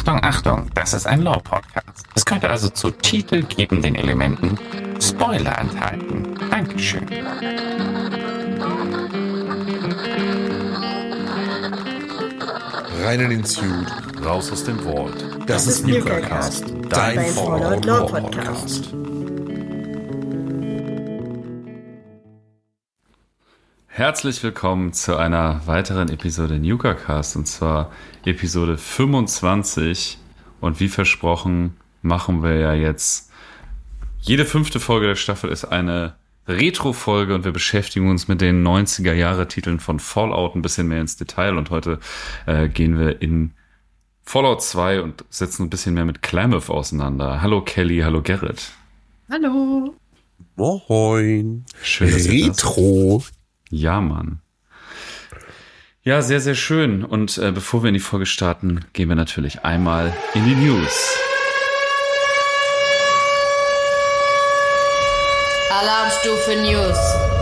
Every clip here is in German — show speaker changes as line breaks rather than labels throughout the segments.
Achtung, Achtung, das ist ein Lore-Podcast. Es könnte also zu titelgebenden Elementen Spoiler enthalten. Dankeschön.
Rein in den Suit,
raus aus dem Vault.
Das ist Nuka-Cast, dein
Fallout Lore Podcast.
Herzlich willkommen zu einer weiteren Episode Nuka-Cast, und zwar Episode 25. Und wie versprochen machen wir ja jetzt, jede 5. Folge der Staffel ist eine Retro-Folge und wir beschäftigen uns mit den 90er-Jahre-Titeln von Fallout ein bisschen mehr ins Detail. Und heute gehen wir in Fallout 2 und setzen ein bisschen mehr mit Klamath auseinander. Hallo Kelly, hallo Gerrit.
Hallo.
Moin.
Schön, dass
Retro.
Ja, Mann. Ja, sehr, sehr schön. Und bevor wir in die Folge starten, gehen wir natürlich einmal in die News.
Alarmstufe News.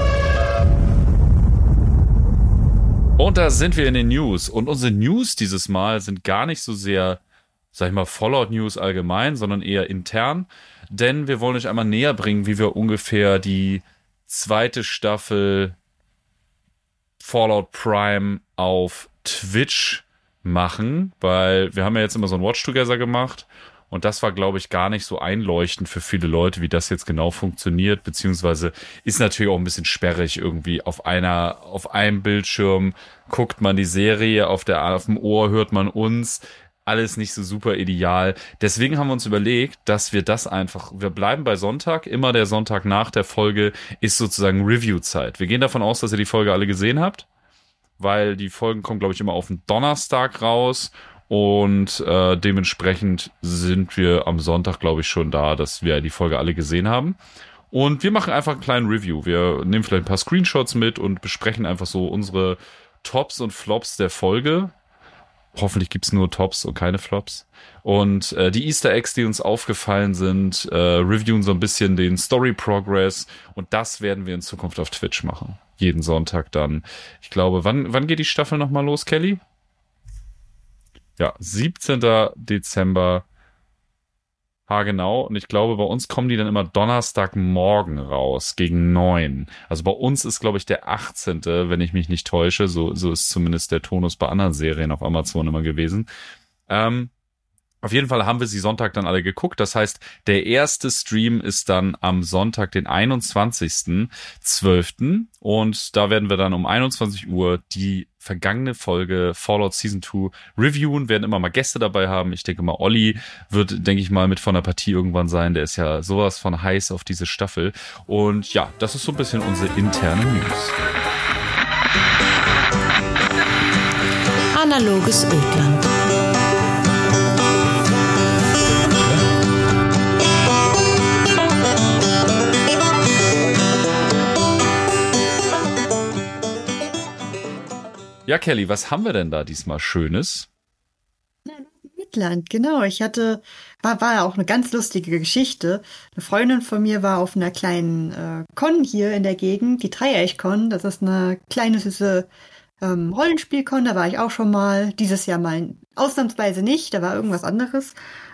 Und da sind wir in den News. Und unsere News dieses Mal sind gar nicht so sehr, sag ich mal, Fallout-News allgemein, sondern eher intern. Denn wir wollen euch einmal näher bringen, wie wir ungefähr die 2. Staffel Fallout Prime auf Twitch machen, weil wir haben ja jetzt immer so ein Watch Together gemacht und das war, glaube ich, gar nicht so einleuchtend für viele Leute, wie das jetzt genau funktioniert, beziehungsweise ist natürlich auch ein bisschen sperrig irgendwie auf einem Bildschirm guckt man die Serie, auf dem Ohr hört man uns, alles nicht so super ideal. Deswegen haben wir uns überlegt, dass wir wir bleiben bei Sonntag, immer der Sonntag nach der Folge ist sozusagen Review-Zeit. Wir gehen davon aus, dass ihr die Folge alle gesehen habt, weil die Folgen kommen, glaube ich, immer auf den Donnerstag raus und dementsprechend sind wir am Sonntag, glaube ich, schon da, dass wir die Folge alle gesehen haben. Und wir machen einfach einen kleinen Review. Wir nehmen vielleicht ein paar Screenshots mit und besprechen einfach so unsere Tops und Flops der Folge. Hoffentlich gibt's nur Tops und keine Flops. Und die Easter Eggs, die uns aufgefallen sind, reviewen so ein bisschen den Story Progress. Und das werden wir in Zukunft auf Twitch machen. Jeden Sonntag dann. Ich glaube, wann geht die Staffel nochmal los, Kelly? Ja, 17. Dezember. Genau. Und ich glaube, bei uns kommen die dann immer Donnerstagmorgen raus, gegen 9. Also bei uns ist, glaube ich, der 18., wenn ich mich nicht täusche. So ist zumindest der Tonus bei anderen Serien auf Amazon immer gewesen. Auf jeden Fall haben wir sie Sonntag dann alle geguckt. Das heißt, der erste Stream ist dann am Sonntag, den 21.12. Und da werden wir dann um 21 Uhr die vergangene Folge Fallout Season 2 reviewen, werden immer mal Gäste dabei haben. Ich denke mal, Olli wird, denke ich mal, mit von der Partie irgendwann sein. Der ist ja sowas von heiß auf diese Staffel. Und ja, das ist so ein bisschen unsere interne News.
Analoges Ödland.
Ja, Kelly, was haben wir denn da diesmal Schönes?
Midland, genau. War ja auch eine ganz lustige Geschichte. Eine Freundin von mir war auf einer kleinen Con hier in der Gegend, die Dreieich-Con. Das ist eine kleine, süße Rollenspiel-Con. Da war ich auch schon mal. Dieses Jahr mal ausnahmsweise nicht. Da war irgendwas anderes.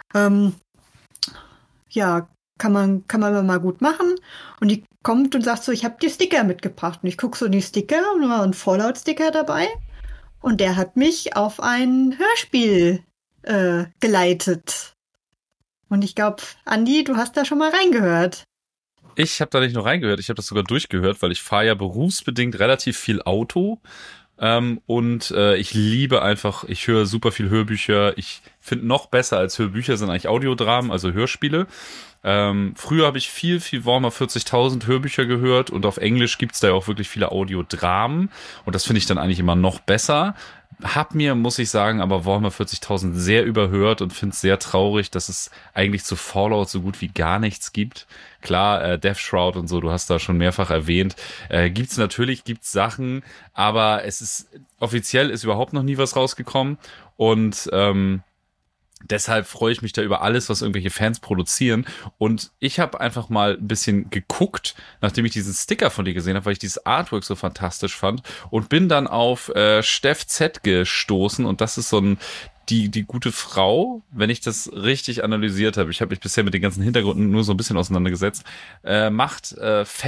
Ja, kann man immer mal gut machen. Und die kommt und sagt so, ich habe die Sticker mitgebracht. Und ich gucke so die Sticker und da war ein Fallout-Sticker dabei. Und der hat mich auf ein Hörspiel geleitet. Und ich glaube, Andi, du hast da schon mal reingehört.
Ich habe da nicht nur reingehört, ich habe das sogar durchgehört, weil ich fahre ja berufsbedingt relativ viel Auto. Und ich liebe einfach, ich höre super viel Hörbücher. Ich finde noch besser als Hörbücher sind eigentlich Audiodramen, also Hörspiele. Früher habe ich viel Warhammer 40.000 Hörbücher gehört und auf Englisch gibt's da ja auch wirklich viele Audiodramen und das finde ich dann eigentlich immer noch besser. Hab mir, muss ich sagen, aber Warhammer 40.000 sehr überhört und finde es sehr traurig, dass es eigentlich zu Fallout so gut wie gar nichts gibt. Klar, Death Shroud und so, du hast da schon mehrfach erwähnt. Gibt's Sachen, aber offiziell ist überhaupt noch nie was rausgekommen und deshalb freue ich mich da über alles, was irgendwelche Fans produzieren. Und ich habe einfach mal ein bisschen geguckt, nachdem ich diesen Sticker von dir gesehen habe, weil ich dieses Artwork so fantastisch fand und bin dann auf Steff Z gestoßen. Und das ist so ein die gute Frau, wenn ich das richtig analysiert habe, ich habe mich bisher mit den ganzen Hintergründen nur so ein bisschen auseinandergesetzt, macht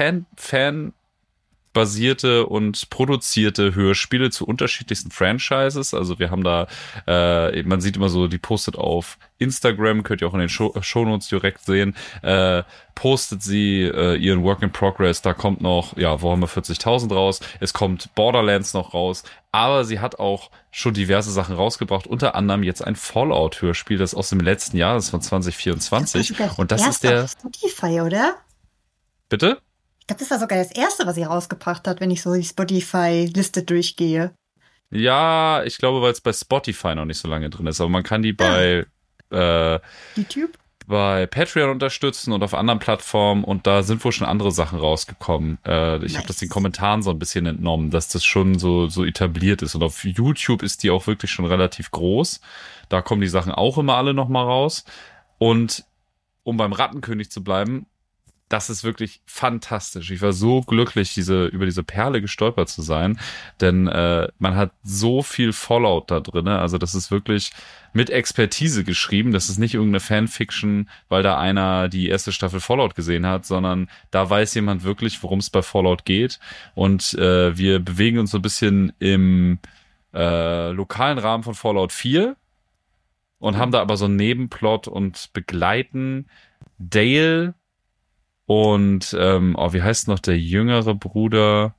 basierte und produzierte Hörspiele zu unterschiedlichsten Franchises. Also wir haben da, man sieht immer so, die postet auf Instagram, könnt ihr auch in den Shownotes direkt sehen, postet sie ihren Work in Progress, da kommt noch, Warhammer 40.000 raus, es kommt Borderlands noch raus, aber sie hat auch schon diverse Sachen rausgebracht, unter anderem jetzt ein Fallout-Hörspiel, das aus dem letzten Jahr, das ist von 2024. Und das ist der...
Spotify, oder?
Bitte?
Ich glaube, das war sogar das erste, was sie rausgebracht hat, wenn ich so die Spotify-Liste durchgehe.
Ja, ich glaube, weil es bei Spotify noch nicht so lange drin ist. Aber man kann die bei
YouTube?
Bei Patreon unterstützen und auf anderen Plattformen. Und da sind wohl schon andere Sachen rausgekommen. Ich habe das den Kommentaren so ein bisschen entnommen, dass das schon so etabliert ist. Und auf YouTube ist die auch wirklich schon relativ groß. Da kommen die Sachen auch immer alle nochmal raus. Und um beim Rattenkönig zu bleiben, das ist wirklich fantastisch. Ich war so glücklich, über diese Perle gestolpert zu sein, denn man hat so viel Fallout da drin. Also das ist wirklich mit Expertise geschrieben. Das ist nicht irgendeine Fanfiction, weil da einer die erste Staffel Fallout gesehen hat, sondern da weiß jemand wirklich, worum es bei Fallout geht. Und wir bewegen uns so ein bisschen im lokalen Rahmen von Fallout 4 und haben da aber so einen Nebenplot und begleiten Dale und, wie heißt noch der jüngere Bruder?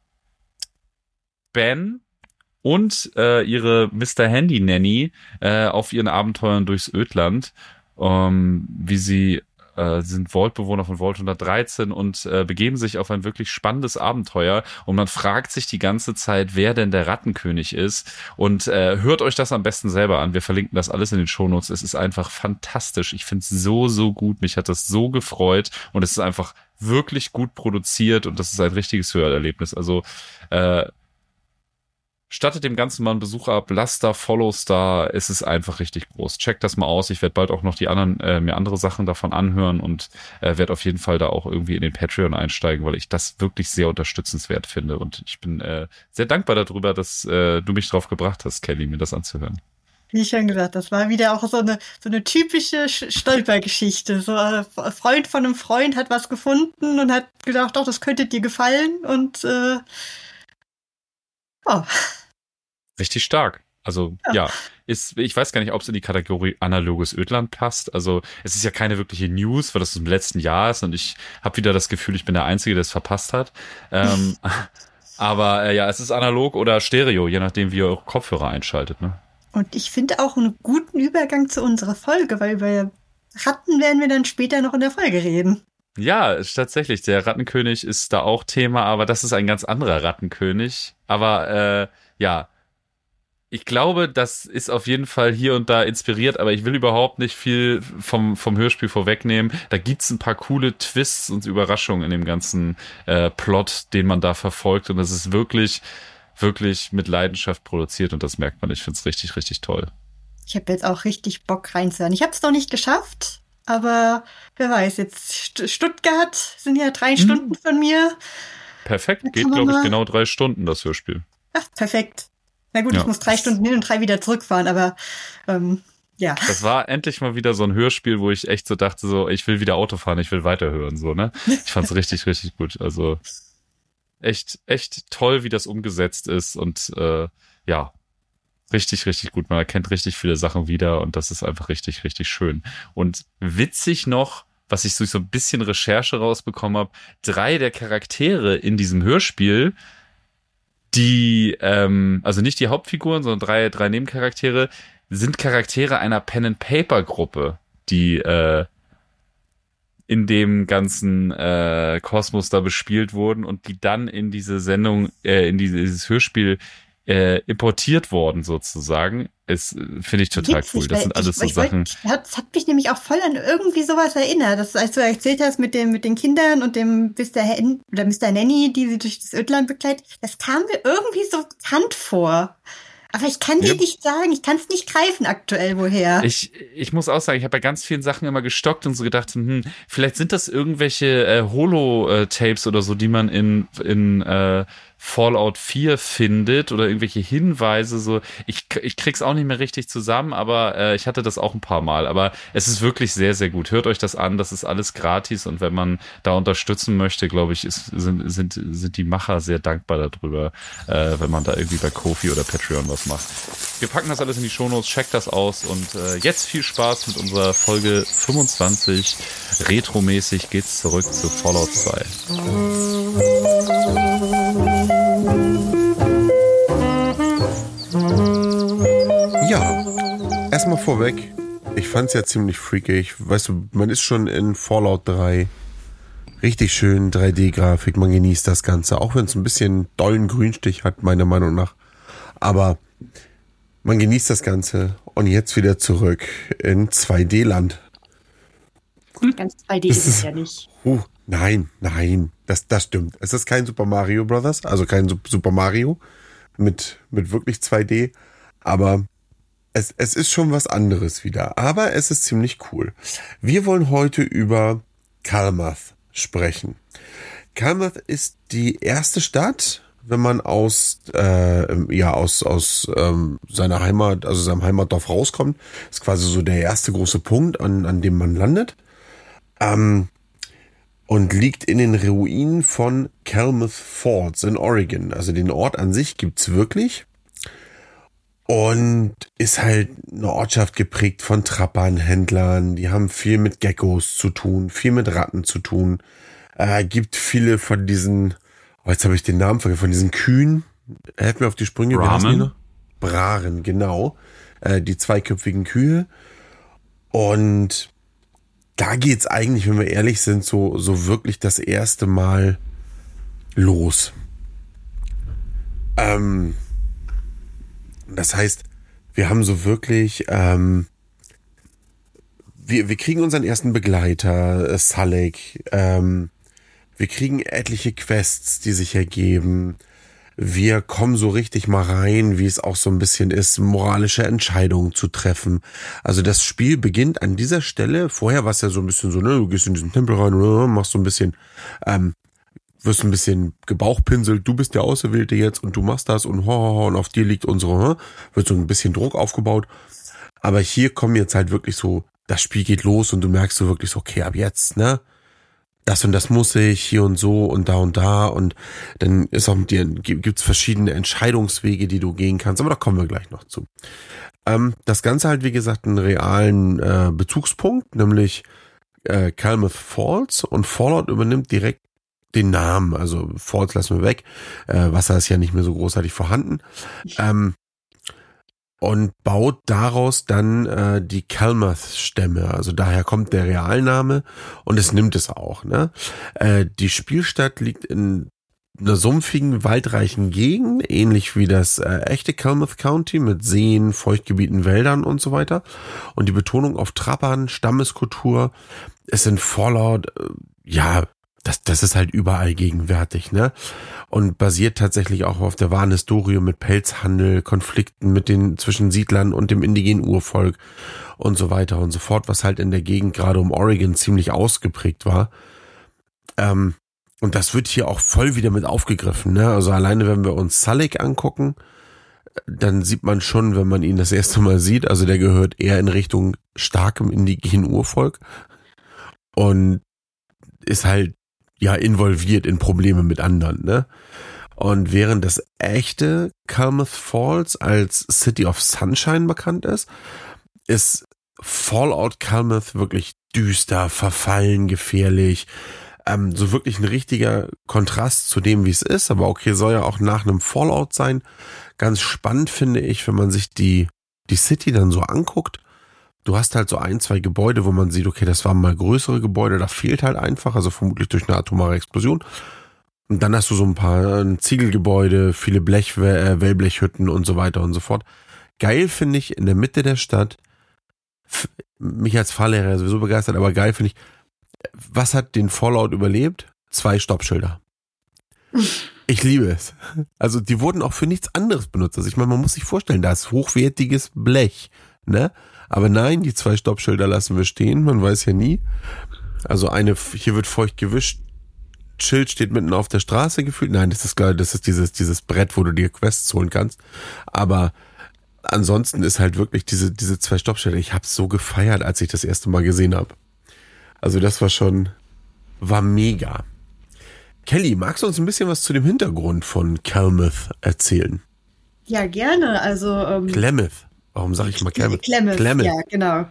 Ben und ihre Mr. Handy Nanny auf ihren Abenteuern durchs Ödland. Wie sie sind Vault-Bewohner von Vault 113 und begeben sich auf ein wirklich spannendes Abenteuer. Und man fragt sich die ganze Zeit, wer denn der Rattenkönig ist. Und hört euch das am besten selber an. Wir verlinken das alles in den Shownotes. Es ist einfach fantastisch. Ich finde es so, so gut. Mich hat das so gefreut. Und es ist einfach wirklich gut produziert. Und das ist ein richtiges Hörerlebnis. Also stattet dem Ganzen mal einen Besuch ab, lasst da Follows da, es ist einfach richtig groß. Checkt das mal aus, ich werde bald auch noch die anderen, mir andere Sachen davon anhören und werde auf jeden Fall da auch irgendwie in den Patreon einsteigen, weil ich das wirklich sehr unterstützenswert finde und ich bin sehr dankbar darüber, dass du mich drauf gebracht hast, Kelly, mir das anzuhören.
Wie schon gesagt, das war wieder auch so eine typische Stolpergeschichte. So ein Freund von einem Freund hat was gefunden und hat gedacht, doch, das könnte dir gefallen und
Richtig stark. Also ich weiß gar nicht, ob es in die Kategorie analoges Ödland passt. Also es ist ja keine wirkliche News, weil das im letzten Jahr ist und ich habe wieder das Gefühl, ich bin der Einzige, der es verpasst hat. Aber es ist analog oder Stereo, je nachdem, wie ihr eure Kopfhörer einschaltet. Ne?
Und ich finde auch einen guten Übergang zu unserer Folge, weil über Ratten werden wir dann später noch in der Folge reden.
Ja, tatsächlich. Der Rattenkönig ist da auch Thema, aber das ist ein ganz anderer Rattenkönig. Aber ich glaube, das ist auf jeden Fall hier und da inspiriert, aber ich will überhaupt nicht viel vom Hörspiel vorwegnehmen. Da gibt's ein paar coole Twists und Überraschungen in dem ganzen Plot, den man da verfolgt. Und das ist wirklich, wirklich mit Leidenschaft produziert und das merkt man. Ich finde es richtig, richtig toll.
Ich habe jetzt auch richtig Bock reinzuhören. Ich habe es noch nicht geschafft, aber wer weiß, jetzt Stuttgart sind ja 3 Stunden von mir.
Perfekt, geht, glaube ich, genau 3 Stunden, das Hörspiel.
Ach, perfekt. Na gut, ich muss 3 Stunden hin und 3 wieder zurückfahren, aber ja. Das
war endlich mal wieder so ein Hörspiel, wo ich echt so dachte, so, ich will wieder Auto fahren, ich will weiterhören, so, ne? Ich fand's richtig, richtig gut. Also echt, echt toll, wie das umgesetzt ist und richtig, richtig gut. Man erkennt richtig viele Sachen wieder und das ist einfach richtig, richtig schön. Und witzig noch, was ich durch so ein bisschen Recherche rausbekommen habe, 3 der Charaktere in diesem Hörspiel, die, also nicht die Hauptfiguren, sondern 3 Nebencharaktere, sind Charaktere einer Pen-and-Paper-Gruppe, die in dem ganzen Kosmos da bespielt wurden und die dann in diese Sendung, in dieses Hörspiel importiert worden sozusagen. Es finde ich total cool. Das sind alles so Sachen.
Das hat mich nämlich auch voll an irgendwie sowas erinnert. Das, als du erzählt hast mit den Kindern und dem Mr. Nanny, die sie durch das Ödland begleitet, das kam mir irgendwie so bekannt vor. Aber ich kann dir nicht sagen, ich kann es nicht greifen aktuell, woher.
Ich muss auch sagen, ich habe bei ganz vielen Sachen immer gestockt und so gedacht, vielleicht sind das irgendwelche Holo-Tapes oder so, die man in Fallout 4 findet oder irgendwelche Hinweise. So, ich krieg's auch nicht mehr richtig zusammen, aber ich hatte das auch ein paar Mal. Aber es ist wirklich sehr, sehr gut. Hört euch das an, das ist alles gratis und wenn man da unterstützen möchte, glaube ich, sind die Macher sehr dankbar darüber, wenn man da irgendwie bei Ko-fi oder Patreon was macht. Wir packen das alles in die Shownotes, checkt das aus und jetzt viel Spaß mit unserer Folge 25. Retromäßig geht's zurück zu Fallout 2.
Ja, erstmal vorweg, ich fand's ja ziemlich freakig. Weißt du, man ist schon in Fallout 3. Richtig schön 3D-Grafik, man genießt das Ganze, auch wenn es ein bisschen dollen Grünstich hat, meiner Meinung nach. Aber man genießt das Ganze und jetzt wieder zurück in 2D-Land.
Ganz 2D ist es ja nicht.
Nein, das stimmt. Es ist kein Super Mario Brothers, also kein Super Mario mit wirklich 2D, aber es ist schon was anderes wieder. Aber es ist ziemlich cool. Wir wollen heute über Kalmath sprechen. Kalmath ist die erste Stadt, wenn man aus seiner Heimat, also seinem Heimatdorf rauskommt. Ist quasi so der erste große Punkt, an dem man landet. Und liegt in den Ruinen von Kalmath Falls in Oregon. Also den Ort an sich gibt's wirklich. Und ist halt eine Ortschaft geprägt von Trappern, Händlern. Die haben viel mit Geckos zu tun, viel mit Ratten zu tun. Gibt viele von diesen, jetzt habe ich den Namen vergessen, von diesen Kühen. Helft mir auf die Sprünge.
Brahman?
Brahren, genau. Die zweiköpfigen Kühe. Und da geht's eigentlich, wenn wir ehrlich sind, so wirklich das erste Mal los. Das heißt, wir haben so wirklich, wir kriegen unseren ersten Begleiter, Salek. Wir kriegen etliche Quests, die sich ergeben. Wir kommen so richtig mal rein, wie es auch so ein bisschen ist, moralische Entscheidungen zu treffen. Also das Spiel beginnt an dieser Stelle. Vorher war es ja so ein bisschen so, ne, du gehst in diesen Tempel rein, machst so ein bisschen, wirst ein bisschen gebauchpinselt, du bist der Auserwählte jetzt und du machst das und auf dir liegt unsere, wird so ein bisschen Druck aufgebaut. Aber hier kommen jetzt halt wirklich so, das Spiel geht los und du merkst so wirklich so, okay, ab jetzt, ne? Das und das muss ich, hier und so und da und dann ist auch gibt's verschiedene Entscheidungswege, die du gehen kannst, aber da kommen wir gleich noch zu. Das Ganze halt, wie gesagt, einen realen Bezugspunkt, nämlich Kalmath Falls, und Fallout übernimmt direkt den Namen, also Falls lassen wir weg, Wasser ist ja nicht mehr so großartig vorhanden, und baut daraus dann die Kalmath-Stämme. Also daher kommt der Realname und es nimmt es auch. Ne? Die Spielstadt liegt in einer sumpfigen, waldreichen Gegend, ähnlich wie das echte Kalmath County mit Seen, Feuchtgebieten, Wäldern und so weiter. Und die Betonung auf Trappern, Stammeskultur ist in Fallout, das ist halt überall gegenwärtig, ne? Und basiert tatsächlich auch auf der wahren Historie mit Pelzhandel, Konflikten zwischen Siedlern und dem indigenen Urvolk und so weiter und so fort, was halt in der Gegend gerade um Oregon ziemlich ausgeprägt war. Und das wird hier auch voll wieder mit aufgegriffen, ne? Also alleine, wenn wir uns Salek angucken, dann sieht man schon, wenn man ihn das erste Mal sieht, also der gehört eher in Richtung starkem indigenen Urvolk und ist halt involviert in Probleme mit anderen, ne? Und während das echte Kalmath Falls als City of Sunshine bekannt ist Fallout Kalmath wirklich düster, verfallen, gefährlich, so wirklich ein richtiger Kontrast zu dem, wie es ist, aber okay, soll ja auch nach einem Fallout sein. Ganz spannend finde ich, wenn man sich die City dann so anguckt. Du hast halt so 1, 2 Gebäude, wo man sieht, okay, das waren mal größere Gebäude, da fehlt halt einfach, also vermutlich durch eine atomare Explosion. Und dann hast du so ein paar Ziegelgebäude, viele Wellblechhütten und so weiter und so fort. Geil finde ich in der Mitte der Stadt, mich als Fahrlehrer sowieso begeistert, aber geil finde ich, was hat den Fallout überlebt? 2 Stoppschilder. Ich liebe es. Also die wurden auch für nichts anderes benutzt. Also ich meine, man muss sich vorstellen, da ist hochwertiges Blech, ne? Aber nein, die 2 Stoppschilder lassen wir stehen, man weiß ja nie. Also hier wird feucht gewischt, Schild steht mitten auf der Straße gefühlt. Nein, das ist dieses Brett, wo du dir Quests holen kannst. Aber ansonsten ist halt wirklich diese 2 Stoppschilder. Ich hab's so gefeiert, als ich das erste Mal gesehen habe. Also das war mega. Kelly, magst du uns ein bisschen was zu dem Hintergrund von Kelmuth erzählen?
Ja, gerne. Also
Klamath. Warum sage ich mal Kelmuth?
Klamath, ja, genau.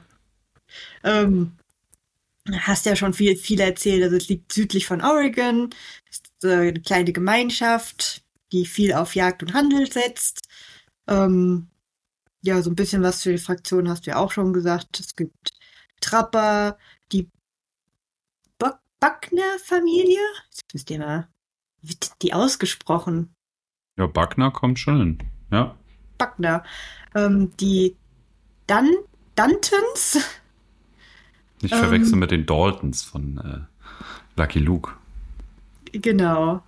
Hast ja schon viel erzählt. Also es liegt südlich von Oregon. Ist eine kleine Gemeinschaft, die viel auf Jagd und Handel setzt. Ja, so ein bisschen was für die Fraktion hast du ja auch schon gesagt. Es gibt Trapper, die Buckner-Familie. Jetzt wisst ihr mal, wie wird die ausgesprochen?
Ja, Buckner kommt schon hin. Ja.
Buckner. Die Dantons.
Nicht verwechseln mit den Daltons von Lucky Luke.
Genau.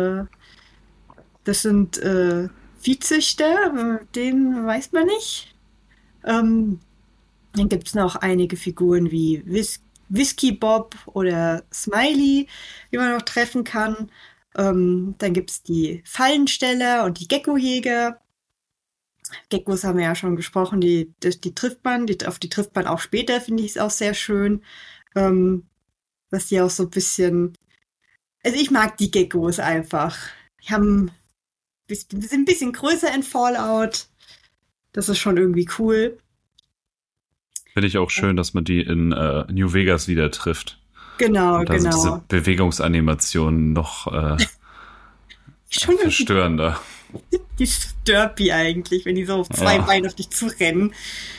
Das sind Viehzüchter, den weiß man nicht. Dann gibt es noch einige Figuren wie Whisky Bob oder Smiley, die man noch treffen kann. Dann gibt es die Fallensteller und die Geckojäger. Geckos haben wir ja schon gesprochen, die trifft man, auf die trifft man auch später, finde ich es auch sehr schön. Dass die auch so ein bisschen, also ich mag die Geckos einfach. Die sind ein bisschen größer in Fallout. Das ist schon irgendwie cool.
Finde ich auch schön, dass man die in New Vegas wieder trifft.
Genau,
und da sind diese Bewegungsanimationen noch
schon
verstörender.
Die Sturpy eigentlich, wenn die so auf 2 Beinen auf dich zurennen.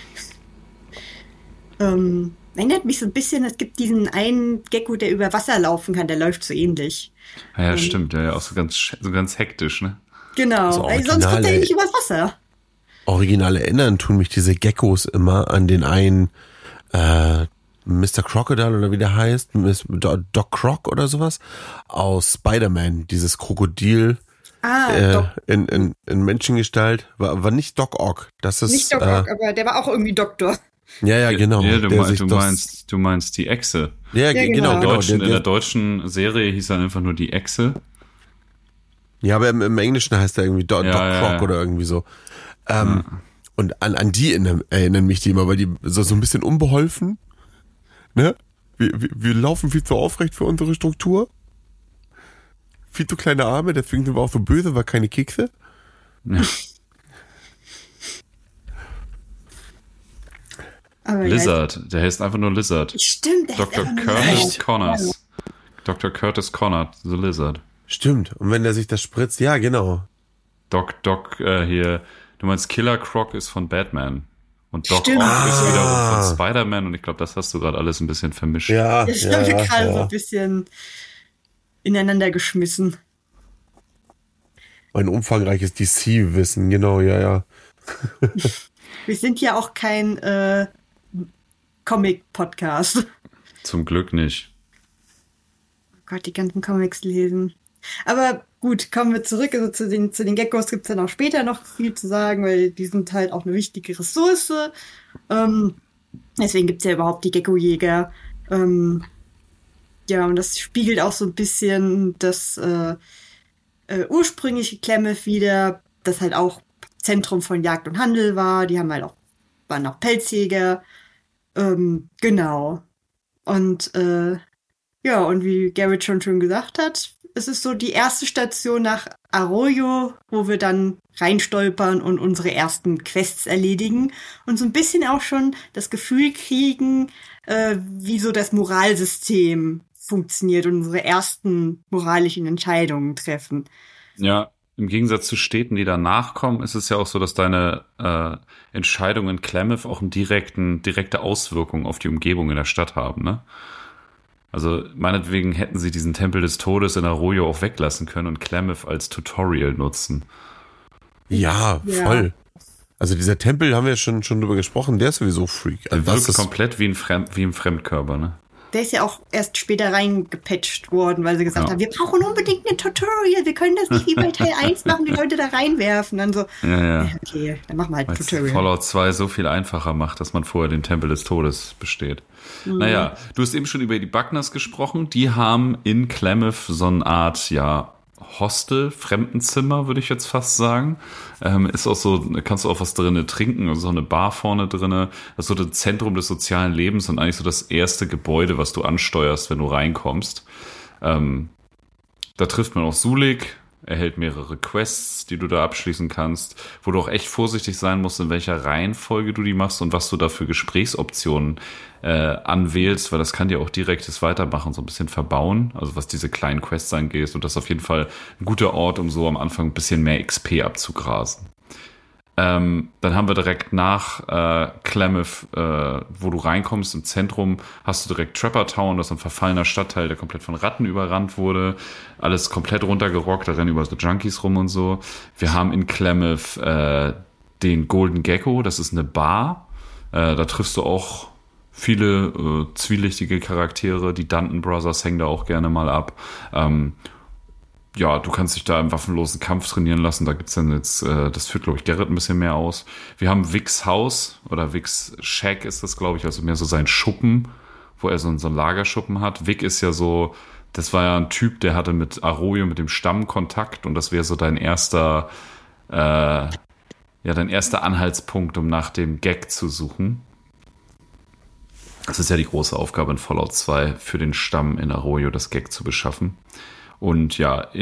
Erinnert mich so ein bisschen, es gibt diesen einen Gecko, der über Wasser laufen kann, der läuft so ähnlich.
Ja, stimmt, ja, auch so ganz hektisch, ne?
Genau,
also
sonst kommt er nicht übers Wasser.
Original erinnern tun mich diese Geckos immer an den einen Mr. Crocodile oder wie der heißt, Doc Croc oder sowas, aus Spider-Man, dieses Krokodil in Menschengestalt, war nicht Doc Ock. Das ist
nicht Doc Ock, aber der war auch irgendwie Doktor.
Ja, genau.
Ja, du meinst die Echse.
Ja, genau.
In der deutschen Serie hieß er einfach nur die Echse.
Ja, aber im Englischen heißt er irgendwie Doc Croc oder irgendwie so. Und an die erinnern mich die immer, weil die so ein bisschen unbeholfen, ne? Wir laufen viel zu aufrecht für unsere Struktur. Viel zu kleine Arme, deswegen sind wir auch so böse, weil keine Kekse.
Ja.
Aber
Lizard, der heißt einfach nur Lizard.
Stimmt, der
Dr. Curtis Connors. Dr. Curtis Connors, the Lizard.
Stimmt, und wenn der sich das spritzt, ja, genau.
Doc, hier, du meinst Killer Croc ist von Batman. Und Doc Ock ist
Stimmt.
wiederum von Spider-Man und ich glaube, das hast du gerade alles ein bisschen vermischt.
Ja,
Das haben wir gerade so ein bisschen ineinander geschmissen.
Ein umfangreiches DC-Wissen, genau, ja.
Wir sind ja auch kein Comic-Podcast.
Zum Glück nicht.
Oh Gott, die ganzen Comics lesen. Aber gut, kommen wir zurück. Also zu den Geckos gibt es dann auch später noch viel zu sagen, weil die sind halt auch eine wichtige Ressource. Deswegen gibt es ja überhaupt die Geckojäger. Ja, und das spiegelt auch so ein bisschen das ursprüngliche Klamath wieder, das halt auch Zentrum von Jagd und Handel war. Die haben halt waren auch Pelzjäger. Genau. Und ja, und wie Garrett schon schön gesagt hat, es ist so die erste Station nach Arroyo, wo wir dann reinstolpern und unsere ersten Quests erledigen und so ein bisschen auch schon das Gefühl kriegen, wie so das Moralsystem funktioniert und unsere ersten moralischen Entscheidungen treffen.
Ja, im Gegensatz zu Städten, die danach kommen, ist es ja auch so, dass deine Entscheidungen in Klamath auch direkte Auswirkungen auf die Umgebung in der Stadt haben, ne? Also meinetwegen hätten sie diesen Tempel des Todes in Arroyo auch weglassen können und Klamath als Tutorial nutzen.
Ja, voll. Also dieser Tempel, haben wir ja schon drüber gesprochen, der ist sowieso Freak.
Der wirkt komplett wie ein Fremdkörper, ne?
Der ist ja auch erst später reingepatcht worden, weil sie gesagt haben, wir brauchen unbedingt ein Tutorial, wir können das nicht wie bei Teil 1 machen, die Leute da reinwerfen. Dann so, okay, dann machen wir halt ein Tutorial.
Fallout 2 so viel einfacher macht, dass man vorher den Tempel des Todes besteht. Naja, du hast eben schon über die Buckners gesprochen. Die haben in Klamath so eine Art, Hostel, Fremdenzimmer, würde ich jetzt fast sagen. Ist auch so, kannst du auch was drinnen trinken, also so eine Bar vorne drinne. Das ist so das Zentrum des sozialen Lebens und eigentlich so das erste Gebäude, was du ansteuerst, wenn du reinkommst. Da trifft man auch Sulik, erhält mehrere Quests, die du da abschließen kannst, wo du auch echt vorsichtig sein musst, in welcher Reihenfolge du die machst und was du da für Gesprächsoptionen anwählst, weil das kann dir auch direkt das Weitermachen so ein bisschen verbauen, also was diese kleinen Quests angeht, und das ist auf jeden Fall ein guter Ort, um so am Anfang ein bisschen mehr XP abzugrasen. Dann haben wir direkt nach Klamath, wo du reinkommst im Zentrum, hast du direkt Trapper Town, das ist ein verfallener Stadtteil, der komplett von Ratten überrannt wurde. Alles komplett runtergerockt, da rennen überall so Junkies rum und so. Wir haben in Klamath den Golden Gecko, das ist eine Bar. Da triffst du auch viele zwielichtige Charaktere. Die Danton Brothers hängen da auch gerne mal ab. Du kannst dich da im waffenlosen Kampf trainieren lassen. Da gibt's dann jetzt, das führt, glaube ich, Garrett ein bisschen mehr aus. Wir haben Vicks Haus oder Vicks Shack ist das, glaube ich, also mehr so sein Schuppen, wo er so einen Lagerschuppen hat. Vic ist ja so, das war ja ein Typ, der hatte mit Arroyo, mit dem Stamm Kontakt, und das wäre so dein erster Anhaltspunkt, um nach dem Gag zu suchen. Das ist ja die große Aufgabe in Fallout 2, für den Stamm in Arroyo das Gag zu beschaffen. Und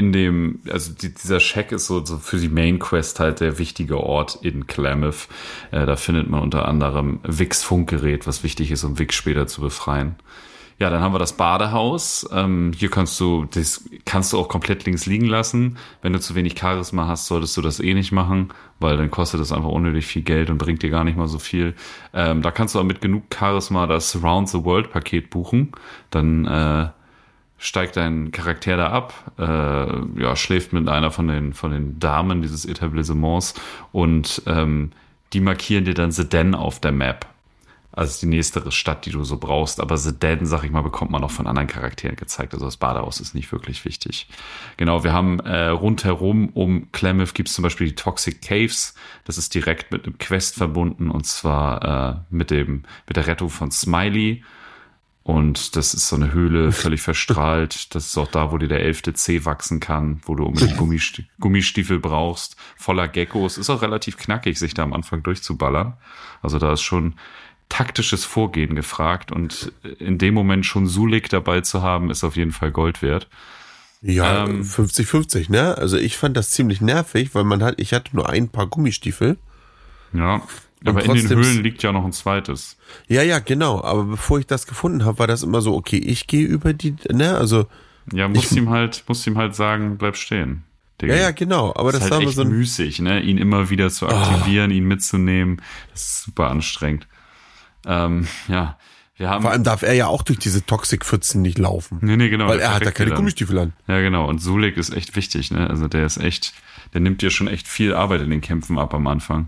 dieser Shack ist so für die Main Quest halt der wichtige Ort in Klamath. Da findet man unter anderem Vicks Funkgerät, was wichtig ist, um Vic später zu befreien. Ja, dann haben wir das Badehaus. Hier kannst du auch komplett links liegen lassen. Wenn du zu wenig Charisma hast, solltest du das nicht machen, weil dann kostet das einfach unnötig viel Geld und bringt dir gar nicht mal so viel. Da kannst du auch mit genug Charisma das Round the World Paket buchen. Dann steigt dein Charakter da ab, schläft mit einer von den Damen dieses Etablissements und die markieren dir dann Sedan auf der Map. Also die nächste Stadt, die du so brauchst. Aber Sedan, sag ich mal, bekommt man auch von anderen Charakteren gezeigt. Also das Badehaus ist nicht wirklich wichtig. Genau, wir haben rundherum um Klamath gibt es zum Beispiel die Toxic Caves. Das ist direkt mit einem Quest verbunden, und zwar mit der Rettung von Smiley. Und das ist so eine Höhle, völlig verstrahlt. Das ist auch da, wo dir der 11. C wachsen kann, wo du unbedingt Gummistiefel brauchst, voller Geckos. Ist auch relativ knackig, sich da am Anfang durchzuballern. Also da ist schon taktisches Vorgehen gefragt, und in dem Moment schon Sulik dabei zu haben, ist auf jeden Fall Gold wert.
Ja, 50-50, ne? Also ich fand das ziemlich nervig, weil ich hatte nur ein paar Gummistiefel.
Ja, aber in den Höhlen liegt ja noch ein zweites.
Ja, genau. Aber bevor ich das gefunden habe, war das immer so, okay, ich gehe über die, ne? Also
ja, musst ihm halt sagen, bleib stehen.
Ja, genau. Aber das
halt
war
echt
so
müßig, ne? Ihn immer wieder zu aktivieren, ihn mitzunehmen. Das ist super anstrengend. Wir haben.
Vor allem darf er ja auch durch diese Toxic-Pfützen nicht laufen.
Nee, genau.
Weil er hat da keine Gummistiefel an.
Ja, genau. Und Sulik ist echt wichtig, ne? Also der nimmt dir schon echt viel Arbeit in den Kämpfen ab am Anfang.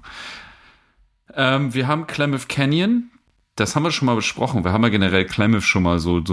Wir haben Klamath Canyon. Das haben wir schon mal besprochen. Wir haben ja generell Klamath schon mal so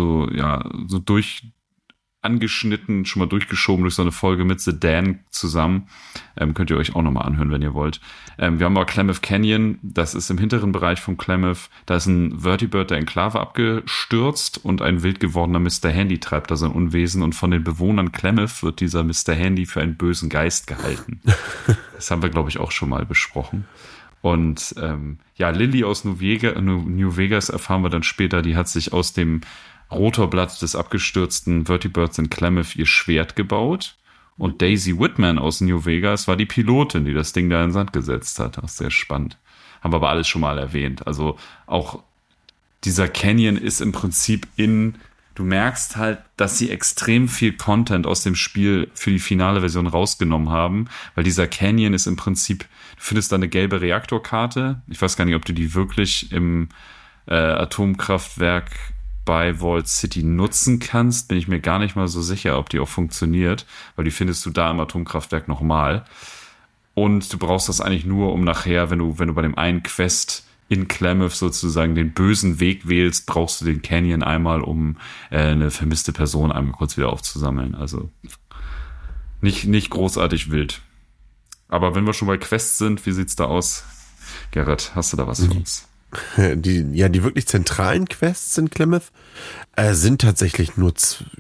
angeschnitten, schon mal durchgeschoben durch so eine Folge mit Sedan zusammen. Könnt ihr euch auch nochmal anhören, wenn ihr wollt. Wir haben aber Klamath Canyon, das ist im hinteren Bereich von Klamath. Da ist ein Vertibird der Enklave abgestürzt und ein wild gewordener Mr. Handy treibt da sein Unwesen, und von den Bewohnern Klamath wird dieser Mr. Handy für einen bösen Geist gehalten. Das haben wir, glaube ich, auch schon mal besprochen. Und Lily aus New Vegas erfahren wir dann später, die hat sich aus dem Rotorblatt des abgestürzten Vertibirds in Klamath ihr Schwert gebaut. Und Daisy Whitman aus New Vegas war die Pilotin, die das Ding da in den Sand gesetzt hat. Das ist sehr spannend. Haben wir aber alles schon mal erwähnt. Also auch dieser Canyon ist im Prinzip du merkst halt, dass sie extrem viel Content aus dem Spiel für die finale Version rausgenommen haben, weil dieser Canyon ist im Prinzip, du findest da eine gelbe Reaktorkarte. Ich weiß gar nicht, ob du die wirklich im Atomkraftwerk bei Vault City nutzen kannst, bin ich mir gar nicht mal so sicher, ob die auch funktioniert, weil die findest du da im Atomkraftwerk nochmal. Und du brauchst das eigentlich nur, um nachher, wenn du bei dem einen Quest in Klamath sozusagen den bösen Weg wählst, brauchst du den Canyon einmal, um eine vermisste Person einmal kurz wieder aufzusammeln. Also nicht großartig wild. Aber wenn wir schon bei Quests sind, wie sieht's da aus? Gerrit, hast du da was für uns?
Die wirklich zentralen Quests in Klamath sind tatsächlich nur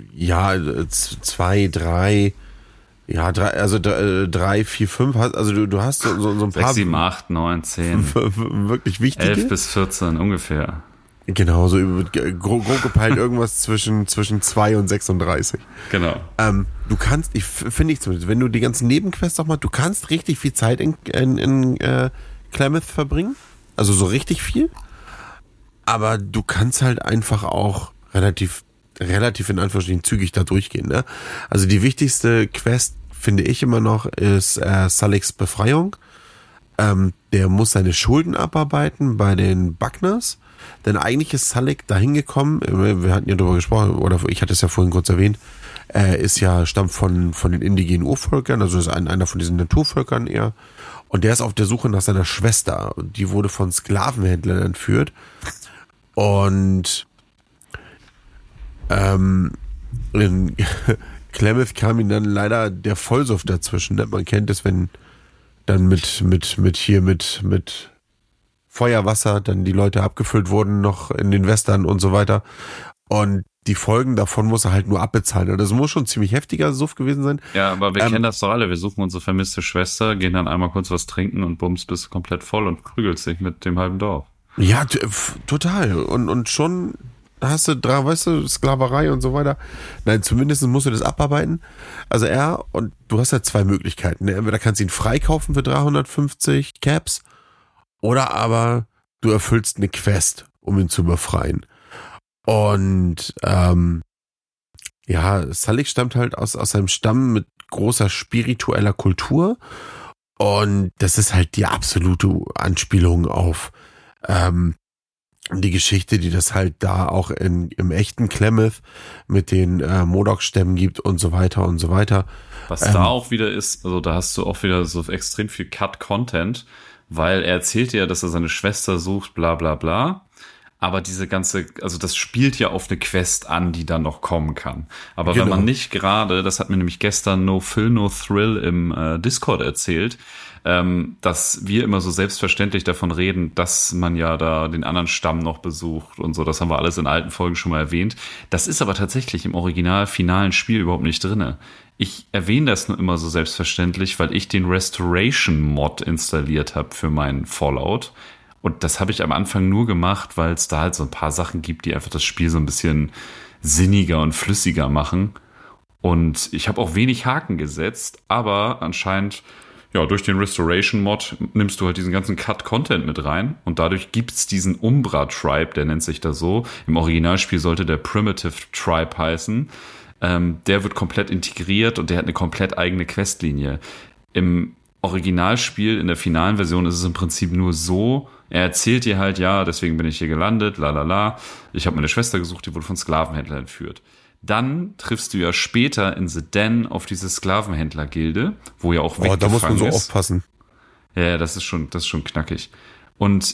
2, 3, also 3, 4, 5, also du hast so ein paar
6, 7, 8, 9, 10.
Wirklich wichtige.
11 bis 14 ungefähr.
Genau, so grob gepeilt irgendwas zwischen 2 und 36.
Genau.
Du kannst, finde ich zumindest, wenn du die ganzen Nebenquests auch machst, du kannst richtig viel Zeit in Klamath verbringen. Also so richtig viel. Aber du kannst halt einfach auch relativ in Anführungsstrichen zügig da durchgehen. Ne? Also die wichtigste Quest, finde ich immer noch, ist Saliks Befreiung. Der muss seine Schulden abarbeiten bei den Buckners. Denn eigentlich ist Salik dahin gekommen, wir hatten ja darüber gesprochen, oder ich hatte es ja vorhin kurz erwähnt, stammt von den indigenen Urvölkern, also ist einer von diesen Naturvölkern eher. Und der ist auf der Suche nach seiner Schwester. Die wurde von Sklavenhändlern entführt. Und in Klamath kam ihm dann leider der Vollsuff dazwischen. Man kennt es, wenn dann mit Feuerwasser dann die Leute abgefüllt wurden, noch in den Western und so weiter. Und die Folgen davon muss er halt nur abbezahlen. Das muss schon ein ziemlich heftiger Suff gewesen sein.
Ja, aber wir kennen das doch alle. Wir suchen unsere vermisste Schwester, gehen dann einmal kurz was trinken und bums, bist du komplett voll und prügelst dich mit dem halben Dorf.
Ja, total. Und schon hast du Sklaverei und so weiter. Nein, zumindest musst du das abarbeiten. Also und du hast ja 2 Möglichkeiten. Entweder kannst du ihn freikaufen für 350 Caps oder aber du erfüllst eine Quest, um ihn zu befreien. Und Salik stammt halt aus seinem Stamm mit großer spiritueller Kultur. Und das ist halt die absolute Anspielung auf die Geschichte, die das halt da auch im echten Klamath mit den Modok-Stämmen gibt und so weiter und so weiter.
Was da auch wieder ist, also da hast du auch wieder so extrem viel Cut-Content, weil er erzählt ja, dass er seine Schwester sucht, bla bla bla. Aber das spielt ja auf eine Quest an, die dann noch kommen kann. Aber
genau.
Wenn man nicht gerade, das hat mir nämlich gestern No Fill, No Thrill im Discord erzählt, dass wir immer so selbstverständlich davon reden, dass man ja da den anderen Stamm noch besucht und so. Das haben wir alles in alten Folgen schon mal erwähnt. Das ist aber tatsächlich im original finalen Spiel überhaupt nicht drinne. Ich erwähne das nur immer so selbstverständlich, weil ich den Restoration-Mod installiert habe für meinen Fallout. Und das habe ich am Anfang nur gemacht, weil es da halt so ein paar Sachen gibt, die einfach das Spiel so ein bisschen sinniger und flüssiger machen. Und ich habe auch wenig Haken gesetzt, aber anscheinend, ja, durch den Restoration-Mod nimmst du halt diesen ganzen Cut-Content mit rein und dadurch gibt's diesen Umbra-Tribe, der nennt sich da so. Im Originalspiel sollte der Primitive Tribe heißen. Der wird komplett integriert und der hat eine komplett eigene Questlinie. Im Originalspiel, in der finalen Version, ist es im Prinzip nur so, er erzählt dir halt, ja, deswegen bin ich hier gelandet, ich habe meine Schwester gesucht, die wurde von Sklavenhändlern entführt. Dann triffst du ja später in The Den auf diese Sklavenhändler-Gilde, wo ja auch Vic
da muss man so
ist.
aufpassen.
Ja, das ist schon knackig. Und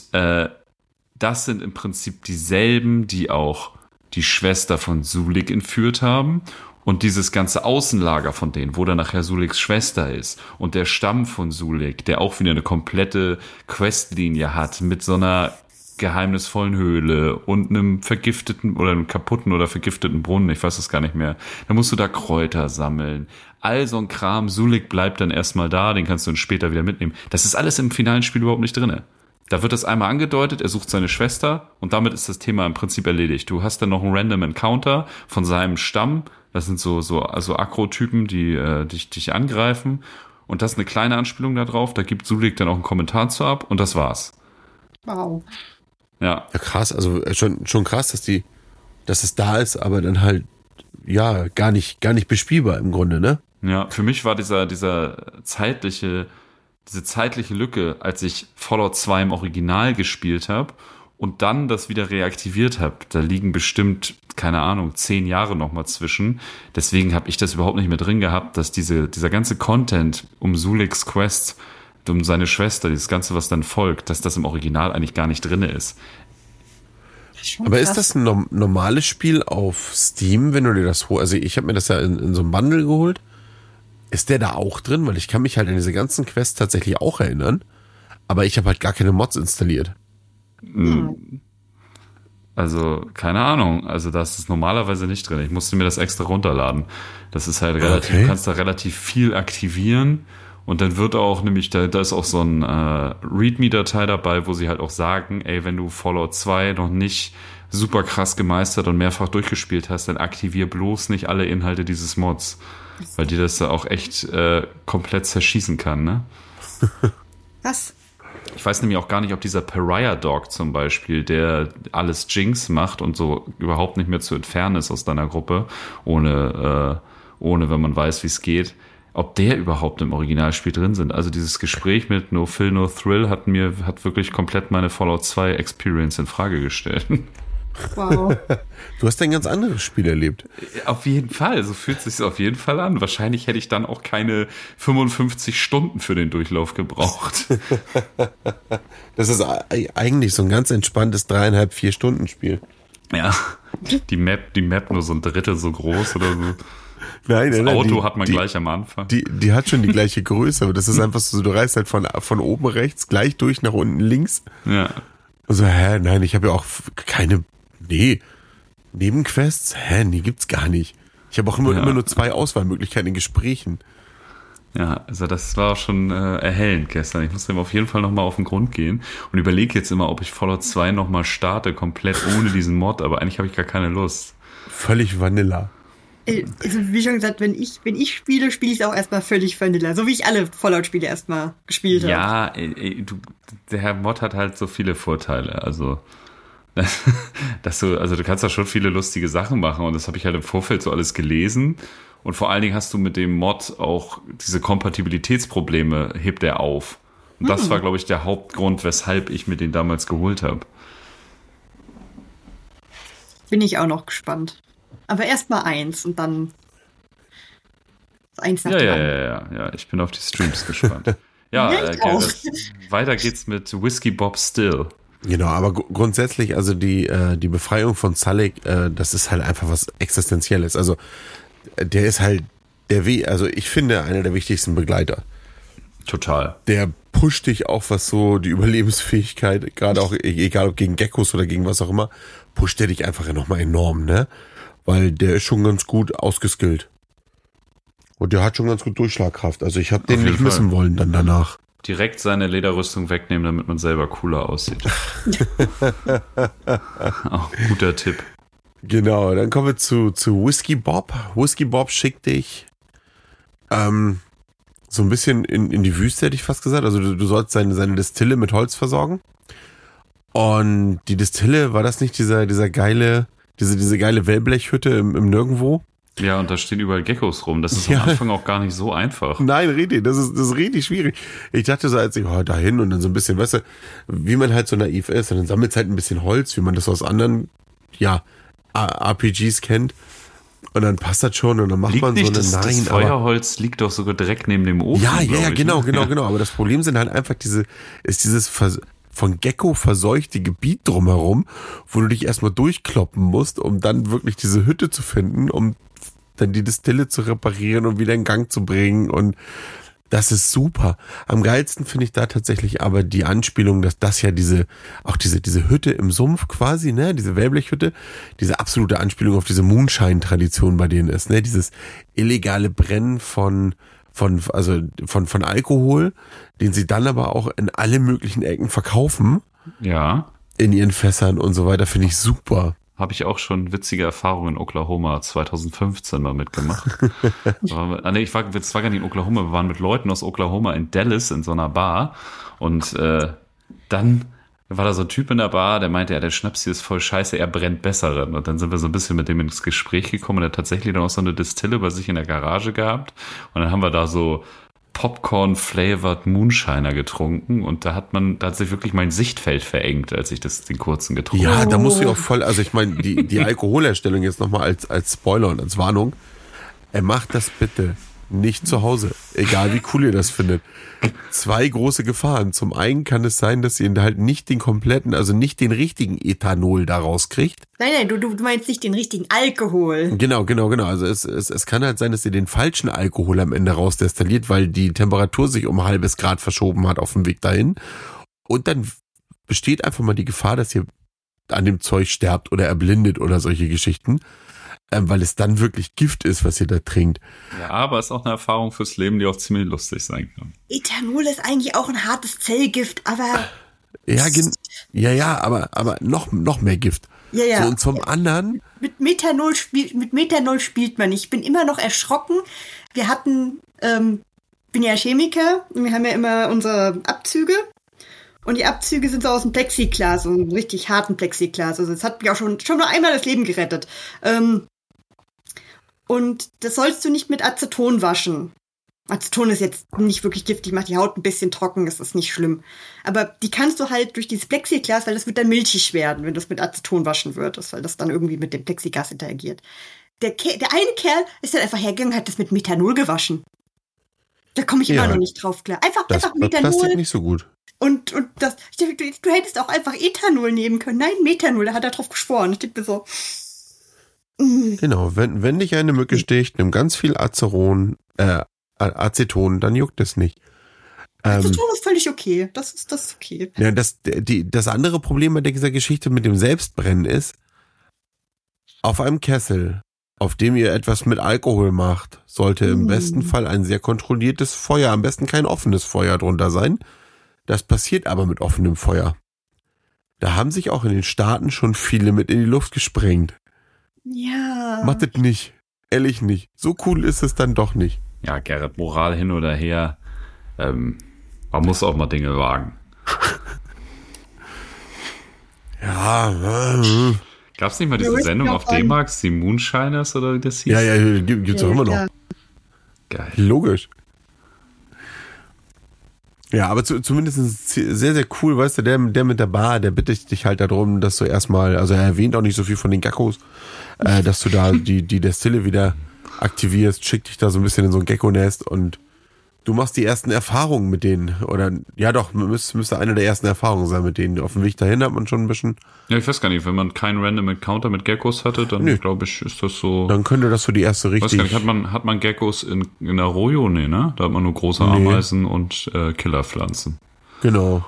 das sind im Prinzip dieselben, die auch die Schwester von Sulik entführt haben. Und dieses ganze Außenlager von denen, wo dann nachher Suliks Schwester ist und der Stamm von Sulik, der auch wieder eine komplette Questlinie hat mit so einer geheimnisvollen Höhle und einem vergifteten oder einem kaputten oder vergifteten Brunnen, ich weiß es gar nicht mehr. Da musst du da Kräuter sammeln. All so ein Kram. Sulik bleibt dann erstmal da, den kannst du dann später wieder mitnehmen. Das ist alles im finalen Spiel überhaupt nicht drinne. Da wird das einmal angedeutet, er sucht seine Schwester und damit ist das Thema im Prinzip erledigt. Du hast dann noch einen Random Encounter von seinem Stamm. Das sind so Akro-Typen, die dich angreifen. Und das ist eine kleine Anspielung da drauf. Da gibt Sulik dann auch einen Kommentar zu ab und das war's.
Wow.
Ja.
Ja, krass, also schon krass, dass es da ist, aber dann halt, ja, gar nicht bespielbar im Grunde, ne?
Ja, für mich war diese zeitliche Lücke, als ich Fallout 2 im Original gespielt habe und dann das wieder reaktiviert habe. Da liegen bestimmt, keine Ahnung, 10 Jahre noch mal zwischen. Deswegen habe ich das überhaupt nicht mehr drin gehabt, dass dieser ganze Content um Suliks Quest um seine Schwester, dieses Ganze, was dann folgt, dass das im Original eigentlich gar nicht drin ist.
Aber ist das ein normales Spiel auf Steam, wenn du dir das holst? Also ich habe mir das ja in so einem Bundle geholt. Ist der da auch drin? Weil ich kann mich halt an diese ganzen Quests tatsächlich auch erinnern. Aber ich habe halt gar keine Mods installiert.
Also, keine Ahnung. Also, das ist normalerweise nicht drin. Ich musste mir das extra runterladen. Das ist halt relativ, du kannst da relativ viel aktivieren. Und dann wird auch, nämlich, da ist auch so ein README-Datei dabei, wo sie halt auch sagen, ey, wenn du Fallout 2 noch nicht super krass gemeistert und mehrfach durchgespielt hast, dann aktivier bloß nicht alle Inhalte dieses Mods. Weil dir das da auch echt komplett zerschießen kann, ne?
Was?
Ich weiß nämlich auch gar nicht, ob dieser Pariah Dog zum Beispiel, der alles Jinx macht und so überhaupt nicht mehr zu entfernen ist aus deiner Gruppe, ohne wenn man weiß, wie es geht, ob der überhaupt im Originalspiel drin sind. Also dieses Gespräch mit No Fill, No Thrill hat wirklich komplett meine Fallout 2 Experience in Frage gestellt.
Wow.
Du hast ein ganz anderes Spiel erlebt.
Auf jeden Fall, so fühlt es sich auf jeden Fall an. Wahrscheinlich hätte ich dann auch keine 55 Stunden für den Durchlauf gebraucht.
Das ist eigentlich so ein ganz entspanntes 3,5-4 Stunden Spiel.
Ja, die Map nur so ein Drittel so groß oder so.
Nein,
das Auto hat man gleich am Anfang.
Die hat schon die gleiche Größe, aber das ist einfach so, du reist halt von oben rechts gleich durch nach unten links.
Ja.
Also, nein, ich habe ja auch keine, Nebenquests? Nee, gibt's gar nicht. Ich habe auch immer nur 2 Auswahlmöglichkeiten in Gesprächen.
Ja, also das war schon erhellend gestern. Ich muss dem auf jeden Fall nochmal auf den Grund gehen und überlege jetzt immer, ob ich Fallout 2 nochmal starte, komplett ohne diesen Mod, aber eigentlich habe ich gar keine Lust.
Völlig Vanilla.
Also wie schon gesagt, wenn ich spiele ich es auch erstmal völlig Vanilla. So wie ich alle Fallout-Spiele erstmal gespielt habe.
Ja, der Herr Mod hat halt so viele Vorteile. Also, du kannst da schon viele lustige Sachen machen und das habe ich halt im Vorfeld so alles gelesen. Und vor allen Dingen hast du mit dem Mod auch diese Kompatibilitätsprobleme, hebt er auf. Und das war, glaube ich, der Hauptgrund, weshalb ich mir den damals geholt habe.
Bin ich auch noch gespannt. Aber erst mal 1 und dann 1 nach dem anderen.
Ja, ich bin auf die Streams gespannt. Ja, weiter geht's mit Whiskey Bob Still.
Genau, aber grundsätzlich, also die Befreiung von Sully, das ist halt einfach was Existenzielles. Also der ist halt also ich finde, einer der wichtigsten Begleiter.
Total.
Der pusht dich auch, was so die Überlebensfähigkeit, gerade auch, egal ob gegen Geckos oder gegen was auch immer, pusht der dich einfach nochmal enorm, ne? Weil der ist schon ganz gut ausgeskillt. Und der hat schon ganz gut Durchschlagkraft. Also ich habe den nicht missen wollen dann danach.
Direkt seine Lederrüstung wegnehmen, damit man selber cooler aussieht. Auch guter Tipp.
Genau, dann kommen wir zu Whiskey Bob. Whiskey Bob schickt dich so ein bisschen in die Wüste, hätte ich fast gesagt. Also du sollst seine Destille mit Holz versorgen. Und die Destille, war das nicht diese geile Wellblechhütte im Nirgendwo?
Ja, und da stehen überall Geckos rum. Das ist am Anfang auch gar nicht so einfach.
Nein, richtig, das ist richtig schwierig. Ich dachte so, als ich dahin und dann so ein bisschen, weißt du, wie man halt so naiv ist, und dann sammelt halt ein bisschen Holz, wie man das aus anderen, RPGs kennt. Und dann passt das schon und dann macht man so eine
Das Feuerholz liegt doch sogar direkt neben dem Ofen.
Ja, genau. Aber das Problem sind halt einfach dieses von Gecko verseuchte Gebiet drumherum, wo du dich erstmal durchkloppen musst, um dann wirklich diese Hütte zu finden, um dann die Destille zu reparieren und wieder in Gang zu bringen, und das ist super. Am geilsten finde ich da tatsächlich aber die Anspielung, dass das ja diese Hütte im Sumpf quasi, ne, diese Wellblechhütte, diese absolute Anspielung auf diese Moonshine-Tradition bei denen ist, ne, dieses illegale Brennen von Alkohol, den sie dann aber auch in alle möglichen Ecken verkaufen.
Ja.
In ihren Fässern und so weiter, finde ich super.
Habe ich auch schon witzige Erfahrungen in Oklahoma 2015 mal mitgemacht. Es war gar nicht in Oklahoma, wir waren mit Leuten aus Oklahoma in Dallas in so einer Bar und dann war da so ein Typ in der Bar, der meinte, der Schnaps hier ist voll scheiße, er brennt besseren. Und dann sind wir so ein bisschen mit dem ins Gespräch gekommen und er hat tatsächlich dann auch so eine Destille bei sich in der Garage gehabt und dann haben wir da so Popcorn-flavored Moonshiner getrunken und da hat sich wirklich mein Sichtfeld verengt, als ich den kurzen getrunken habe.
Ja, da musst du auch voll, also ich meine, die Alkoholherstellung jetzt nochmal als Spoiler und als Warnung, macht das bitte nicht zu Hause. Egal wie cool ihr das findet. 2 große Gefahren. Zum einen kann es sein, dass ihr halt nicht den kompletten, also nicht den richtigen Ethanol daraus kriegt.
Nein, du meinst nicht den richtigen Alkohol.
Genau. Also es kann halt sein, dass ihr den falschen Alkohol am Ende rausdestilliert, weil die Temperatur sich um 0,5 Grad verschoben hat auf dem Weg dahin. Und dann besteht einfach mal die Gefahr, dass ihr an dem Zeug sterbt oder erblindet oder solche Geschichten. Weil es dann wirklich Gift ist, was ihr da trinkt.
Ja, aber es ist auch eine Erfahrung fürs Leben, die auch ziemlich lustig sein kann.
Ethanol ist eigentlich auch ein hartes Zellgift, aber...
Ja, aber noch mehr Gift.
Ja.
So, und zum anderen...
Mit Methanol spielt man nicht. Ich bin immer noch erschrocken. Wir hatten, bin ja Chemiker und wir haben ja immer unsere Abzüge. Und die Abzüge sind so aus dem Plexiglas, so einem richtig harten Plexiglas. Also das hat mich auch schon nur einmal das Leben gerettet. Und das sollst du nicht mit Aceton waschen. Aceton ist jetzt nicht wirklich giftig, macht die Haut ein bisschen trocken, das ist nicht schlimm. Aber die kannst du halt durch dieses Plexiglas, weil das wird dann milchig werden, wenn du es mit Aceton waschen würdest, weil das dann irgendwie mit dem Plexiglas interagiert. Der eine Kerl ist dann einfach hergegangen und hat das mit Methanol gewaschen. Da komme ich immer noch nicht drauf klar. Einfach Methanol.
Plastik nicht so gut.
Und das, du hättest auch einfach Ethanol nehmen können. Nein, Methanol, da hat er drauf geschworen. Ich denke mir so.
Genau, wenn dich eine Mücke sticht, nimm ganz viel Aceton, dann juckt es nicht.
Aceton ist völlig okay. Das ist okay.
Ja, das andere Problem bei dieser Geschichte mit dem Selbstbrennen ist, auf einem Kessel, auf dem ihr etwas mit Alkohol macht, sollte im besten Fall ein sehr kontrolliertes Feuer, am besten kein offenes Feuer drunter sein. Das passiert aber mit offenem Feuer. Da haben sich auch in den Staaten schon viele mit in die Luft gesprengt.
Ja.
Macht das nicht. Ehrlich nicht. So cool ist es dann doch nicht.
Ja, Gerrit, Moral hin oder her. Man muss auch mal Dinge wagen.
Ja.
Gab es nicht mal diese Sendung auf D-Max, die Moonshiners oder wie das hieß?
Ja, gibt's auch immer noch.
Geil.
Logisch. Ja, aber zumindest sehr, sehr cool, weißt du, der mit der Bar, der bittet dich halt darum, dass du erstmal, also er erwähnt auch nicht so viel von den Geckos, dass du da die Destille wieder aktivierst, schickt dich da so ein bisschen in so ein Gecko-Nest und du machst die ersten Erfahrungen mit denen. Oder, ja doch, müsste eine der ersten Erfahrungen sein mit denen. Auf dem Weg dahin hat man schon ein bisschen...
Ja, ich weiß gar nicht, wenn man keinen Random Encounter mit Geckos hatte, dann glaube ich, ist das so...
Dann könnte das so die erste richtig...
Ich weiß gar nicht, hat man Geckos in Arroyo? Nee, ne? Da hat man nur große Ameisen und Killerpflanzen.
Genau.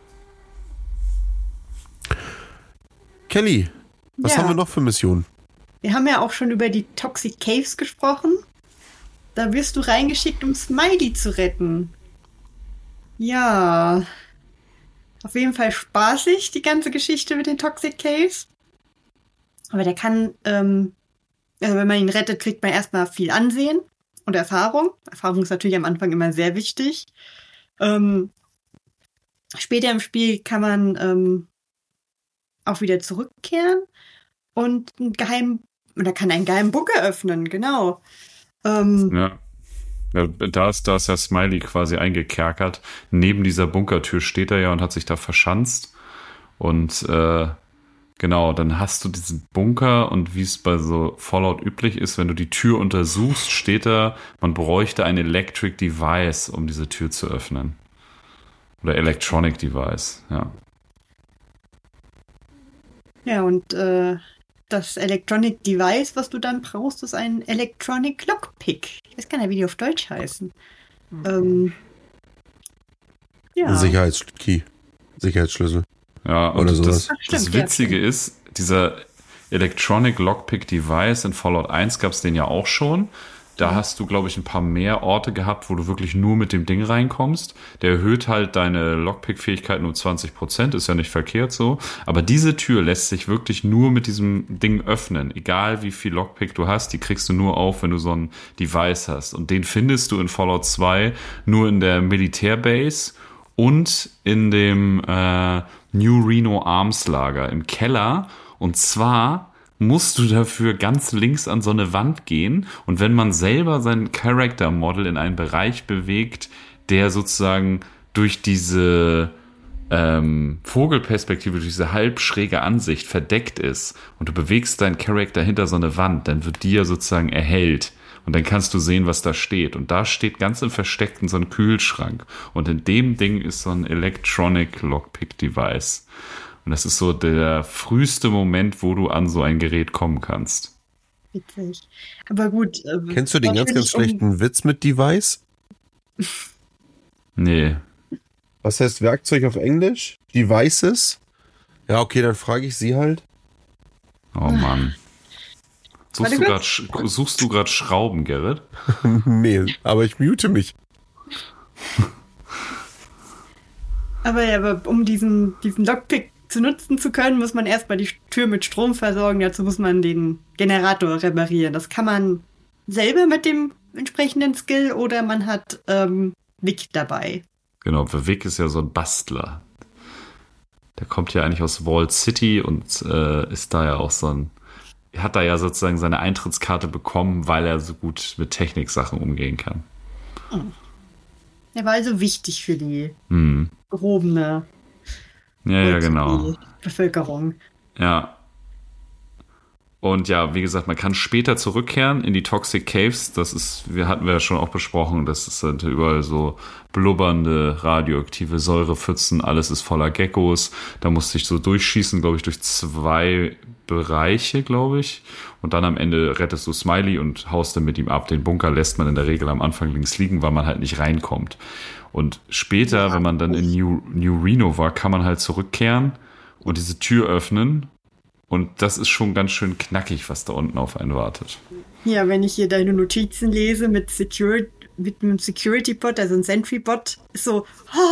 Kelly, was haben wir noch für Missionen?
Wir haben ja auch schon über die Toxic Caves gesprochen. Da wirst du reingeschickt, um Smiley zu retten. Ja. Auf jeden Fall spaßig, die ganze Geschichte mit den Toxic Caves. Aber der kann, also wenn man ihn rettet, kriegt man erstmal viel Ansehen und Erfahrung. Erfahrung ist natürlich am Anfang immer sehr wichtig. Später im Spiel kann man auch wieder zurückkehren und kann einen geheimen Bunker öffnen, genau.
Ja, da ist ja Smiley quasi eingekerkert. Neben dieser Bunkertür steht er ja und hat sich da verschanzt. Und genau, dann hast du diesen Bunker und wie es bei so Fallout üblich ist, wenn du die Tür untersuchst, steht da, man bräuchte ein Electric Device, um diese Tür zu öffnen. Oder Electronic Device, ja.
Ja, und das Electronic Device, was du dann brauchst, ist ein Electronic Lockpick. Ich weiß gar nicht, wie die auf Deutsch heißen. Ja.
Sicherheitsschlüssel.
Ja, und
oder sowas.
Das Witzige ist, dieser Electronic Lockpick Device in Fallout 1 gab es den ja auch schon. Da hast du, glaube ich, ein paar mehr Orte gehabt, wo du wirklich nur mit dem Ding reinkommst. Der erhöht halt deine Lockpick-Fähigkeiten um 20%, ist ja nicht verkehrt so. Aber diese Tür lässt sich wirklich nur mit diesem Ding öffnen. Egal wie viel Lockpick du hast, die kriegst du nur auf, wenn du so ein Device hast. Und den findest du in Fallout 2 nur in der Militärbase und in dem New Reno Arms Lager im Keller. Und zwar musst du dafür ganz links an so eine Wand gehen und wenn man selber sein Character Model in einen Bereich bewegt, der sozusagen durch diese Vogelperspektive, durch diese halbschräge Ansicht verdeckt ist und du bewegst deinen Charakter hinter so eine Wand, dann wird die ja sozusagen erhellt Und dann kannst du sehen, was da steht. Und da steht ganz im Versteckten so ein Kühlschrank. Und in dem Ding ist so ein Electronic Lockpick Device. Und das ist so der früheste Moment, wo du an so ein Gerät kommen kannst.
Witzig. Aber gut.
Kennst du den ganz schlechten Witz mit Device?
Nee.
Was heißt Werkzeug auf Englisch? Devices? Ja, okay, dann frage ich sie halt.
Oh Mann. Suchst du gerade Schrauben, Gerrit?
Nee, aber ich mute mich.
Aber um diesen Lockpick zu nutzen zu können, muss man erstmal die Tür mit Strom versorgen. Dazu muss man den Generator reparieren. Das kann man selber mit dem entsprechenden Skill oder man hat Vic dabei.
Genau, für Vic ist ja so ein Bastler. Der kommt ja eigentlich aus Vault City und ist da ja auch hat da ja sozusagen seine Eintrittskarte bekommen, weil er so gut mit Techniksachen umgehen kann.
Er war also wichtig für die gehobene
Ja, genau.
Bevölkerung.
Ja. Und ja, wie gesagt, man kann später zurückkehren in die Toxic Caves. Hatten wir ja schon auch besprochen, das ist halt überall so blubbernde, radioaktive Säurepfützen. Alles ist voller Geckos. Da musste ich so durchschießen, glaube ich, durch 2 Bereiche, glaube ich. Und dann am Ende rettest du Smiley und haust dann mit ihm ab. Den Bunker lässt man in der Regel am Anfang links liegen, weil man halt nicht reinkommt. Und später, wenn man dann in New Reno war, kann man halt zurückkehren und diese Tür öffnen. Und das ist schon ganz schön knackig, was da unten auf einen wartet.
Ja, wenn ich hier deine Notizen lese mit einem Security-Bot, also ein Sentry-Bot, ist so,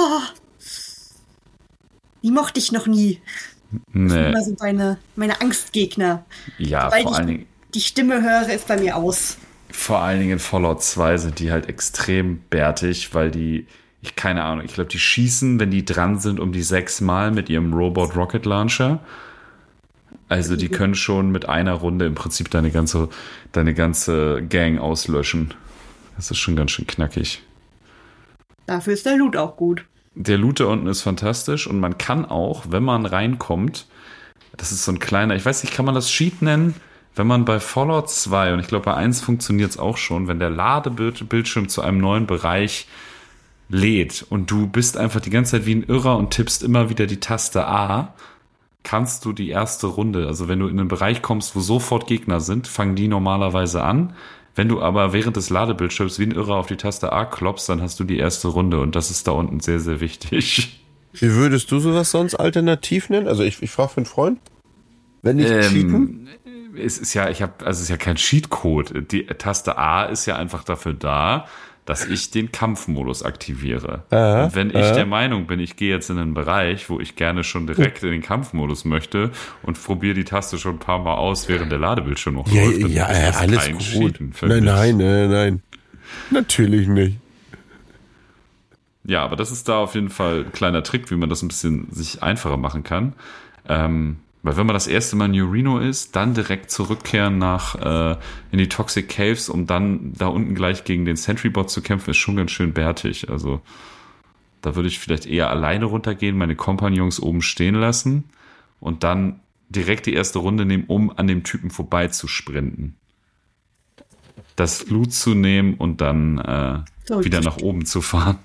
die mochte ich noch nie.
Nee.
Das sind immer so meine Angstgegner.
Ja,
weil
vor allen Dingen.
Die Stimme höre, ist bei mir aus.
Vor allen Dingen in Fallout 2 sind die halt extrem bärtig, weil keine Ahnung, ich glaube, die schießen, wenn die dran sind, um die 6-mal mit ihrem Robot Rocket Launcher. Also die können schon mit einer Runde im Prinzip deine ganze Gang auslöschen. Das ist schon ganz schön knackig.
Dafür ist der Loot auch gut.
Der Loot da unten ist fantastisch und man kann auch, wenn man reinkommt, das ist so ein kleiner, ich weiß nicht, kann man das Cheat nennen? Wenn man bei Fallout 2, und ich glaube bei 1 funktioniert es auch schon, wenn der Ladebildschirm zu einem neuen Bereich lädt und du bist einfach die ganze Zeit wie ein Irrer und tippst immer wieder die Taste A, kannst du die erste Runde, also wenn du in einen Bereich kommst, wo sofort Gegner sind, fangen die normalerweise an. Wenn du aber während des Ladebildschirms wie ein Irrer auf die Taste A klopfst, dann hast du die erste Runde und das ist da unten sehr, sehr wichtig.
Wie würdest du sowas sonst alternativ nennen? Also ich frage für einen Freund. Wenn nicht cheaten?
Es ist ja kein Cheatcode. Die Taste A ist ja einfach dafür da, dass ich den Kampfmodus aktiviere. Und wenn ich der Meinung bin, ich gehe jetzt in einen Bereich, wo ich gerne schon direkt in den Kampfmodus möchte und probiere die Taste schon ein paar Mal aus, während der Ladebildschirm noch läuft, dann ist das
alles
kein
gut.
Cheaten.
Nein. Natürlich nicht.
Ja, aber das ist da auf jeden Fall ein kleiner Trick, wie man das ein bisschen sich einfacher machen kann. Weil wenn man das erste Mal in New Reno ist, dann direkt zurückkehren in die Toxic Caves, um dann da unten gleich gegen den Sentry-Bot zu kämpfen, ist schon ganz schön bärtig. Also da würde ich vielleicht eher alleine runtergehen, meine Kompagnons oben stehen lassen und dann direkt die erste Runde nehmen, um an dem Typen vorbei zu sprinten. Das Loot zu nehmen und dann wieder nach oben zu fahren.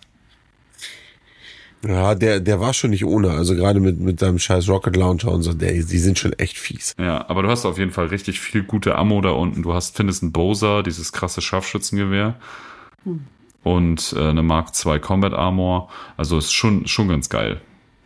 Ja, der war schon nicht ohne. Also gerade mit seinem scheiß Rocket Launcher und so, die sind schon echt fies.
Ja, aber du hast auf jeden Fall richtig viel gute Ammo da unten. Du findest einen Bowser, dieses krasse Scharfschützengewehr. Und eine Mark II Combat Armor. Also ist schon ganz geil.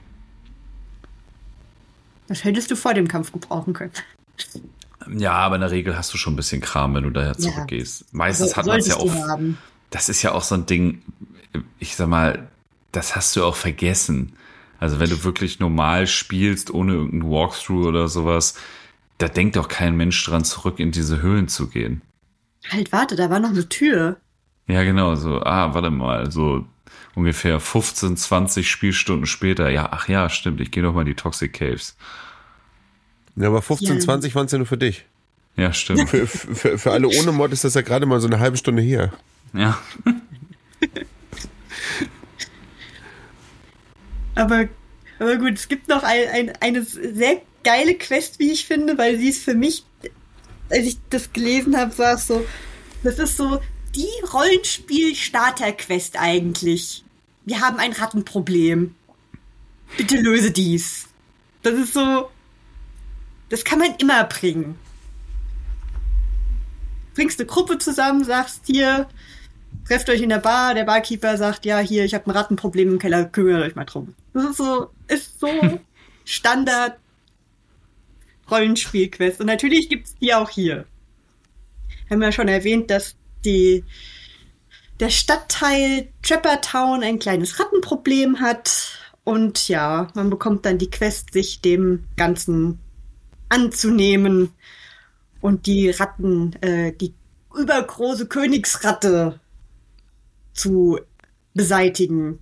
Das hättest du vor dem Kampf gebrauchen können.
Ja, aber in der Regel hast du schon ein bisschen Kram, wenn du daher zurückgehst. Meistens hat man es ja auch. Das ist ja auch so ein Ding, ich sag mal, das hast du auch vergessen. Also wenn du wirklich normal spielst, ohne irgendeinen Walkthrough oder sowas, da denkt doch kein Mensch dran, zurück in diese Höhlen zu gehen.
Halt, warte, da war noch eine Tür.
Ja, genau, so, warte mal, so ungefähr 15, 20 Spielstunden später. Ja, ach ja, stimmt, ich gehe doch mal in die Toxic Caves.
Ja, aber 15, 20 waren es ja nur für dich.
Ja, stimmt.
Für alle ohne Mod ist das ja gerade mal so eine halbe Stunde her.
Ja.
Aber gut, es gibt noch eine sehr geile Quest, wie ich finde, weil sie ist für mich, als ich das gelesen habe, war es so, Das ist so die Rollenspiel-Starter-Quest eigentlich. Wir haben ein Rattenproblem. Bitte löse dies. Das ist so... Das kann man immer bringen. Bringst eine Gruppe zusammen, sagst hier, trefft euch in der Bar, der Barkeeper sagt, ja, hier, ich habe ein Rattenproblem im Keller, kümmert euch mal drum. Das ist so Standard Rollenspiel-Quest. Und natürlich gibt's die auch hier. Wir haben ja schon erwähnt, dass der Stadtteil Trappertown ein kleines Rattenproblem hat. Und ja, man bekommt dann die Quest, sich dem Ganzen anzunehmen und die Ratten, die übergroße Königsratte zu beseitigen.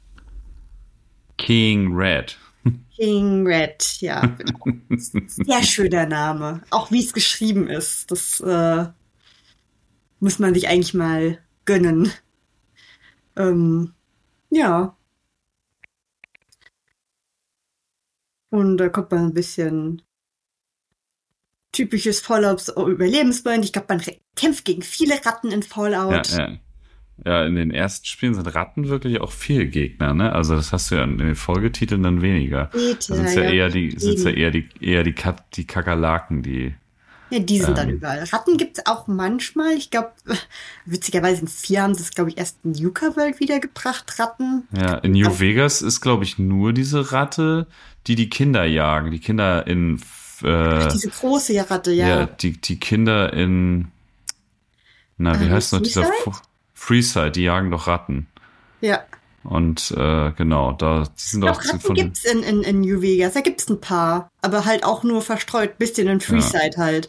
King Red.
King Red, ja. Genau. Sehr schöner Name. Auch wie es geschrieben ist. Das muss man sich eigentlich mal gönnen. Ja. Und da kommt man ein bisschen typisches Fallout-Überlebensbild. Ich glaube, man kämpft gegen viele Ratten in Fallout.
Ja, in den ersten Spielen sind Ratten wirklich auch viel Gegner, ne? Also das hast du ja in den Folgetiteln dann weniger. Da sind es ja eher die Kakerlaken, die...
Ja, die sind dann überall. Ratten gibt es auch manchmal. Ich glaube, witzigerweise in 4 haben sie es, glaube ich, erst in Yucca World wiedergebracht, Ratten.
Ja, in New Vegas ist, glaube ich, nur diese Ratte, die Kinder jagen. Die Kinder in...
diese große Ratte, ja.
Ja, die Kinder in... Na, wie heißt noch dieser... Freeside, die jagen doch Ratten.
Ja.
Und genau, da sind auch
Ratten gibt's in New Vegas, da gibt's ein paar, aber halt auch nur verstreut, bisschen in Freeside halt.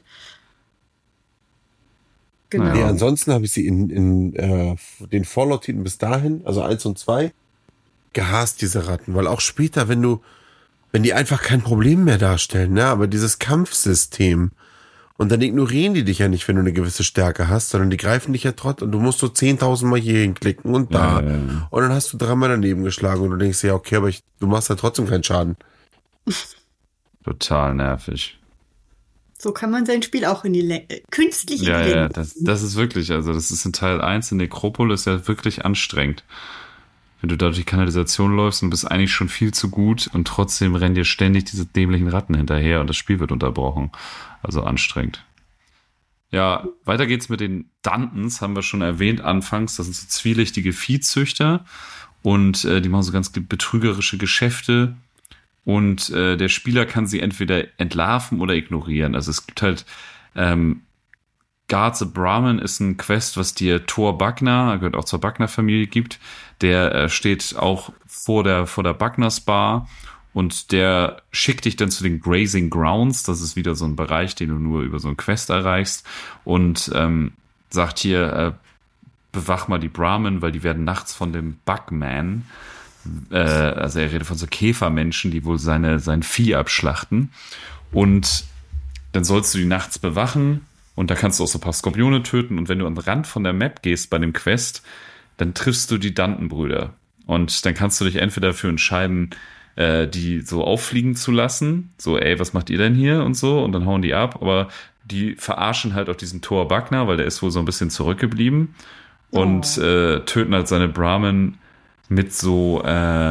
Genau. Ja, ansonsten habe ich sie in den Fallout-Titeln bis dahin, also 1 und 2, gehasst, diese Ratten, weil auch später, wenn die einfach kein Problem mehr darstellen, ne, aber dieses Kampfsystem, und dann ignorieren die dich ja nicht, wenn du eine gewisse Stärke hast, sondern die greifen dich ja trotzdem und du musst so 10.000 Mal hier hinklicken und da. Ja. Und dann hast du 3-mal daneben geschlagen und du denkst ja, okay, aber du machst ja trotzdem keinen Schaden.
Total nervig.
So kann man sein Spiel auch in die künstliche Länge.
Ja, das ist wirklich, also das ist in Teil 1 in Necropolis ja wirklich anstrengend. Wenn du da durch die Kanalisation läufst und bist eigentlich schon viel zu gut und trotzdem rennen dir ständig diese dämlichen Ratten hinterher und das Spiel wird unterbrochen. Also anstrengend. Ja, weiter geht's mit den Duntons, haben wir schon erwähnt anfangs. Das sind so zwielichtige Viehzüchter und die machen so ganz betrügerische Geschäfte und der Spieler kann sie entweder entlarven oder ignorieren. Also es gibt halt Guard the Brahmin ist ein Quest, was dir Thor Bagnar, gehört auch zur Bagnar-Familie, gibt. Der steht auch vor der Bagners Bar und der schickt dich dann zu den Grazing Grounds. Das ist wieder so ein Bereich, den du nur über so ein Quest erreichst und sagt hier, bewach mal die Brahmin, weil die werden nachts von dem Bugman, also er redet von so Käfermenschen, die wohl sein Vieh abschlachten und dann sollst du die nachts bewachen. Und da kannst du auch so ein paar Skorpione töten. Und wenn du am Rand von der Map gehst bei dem Quest, dann triffst du die Dunton-Brüder. Und dann kannst du dich entweder dafür entscheiden, die so auffliegen zu lassen. So, ey, was macht ihr denn hier? Und so. Und dann hauen die ab. Aber die verarschen halt auch diesen Thor Bagnar, weil der ist wohl so ein bisschen zurückgeblieben. Und töten halt seine Brahmin mit so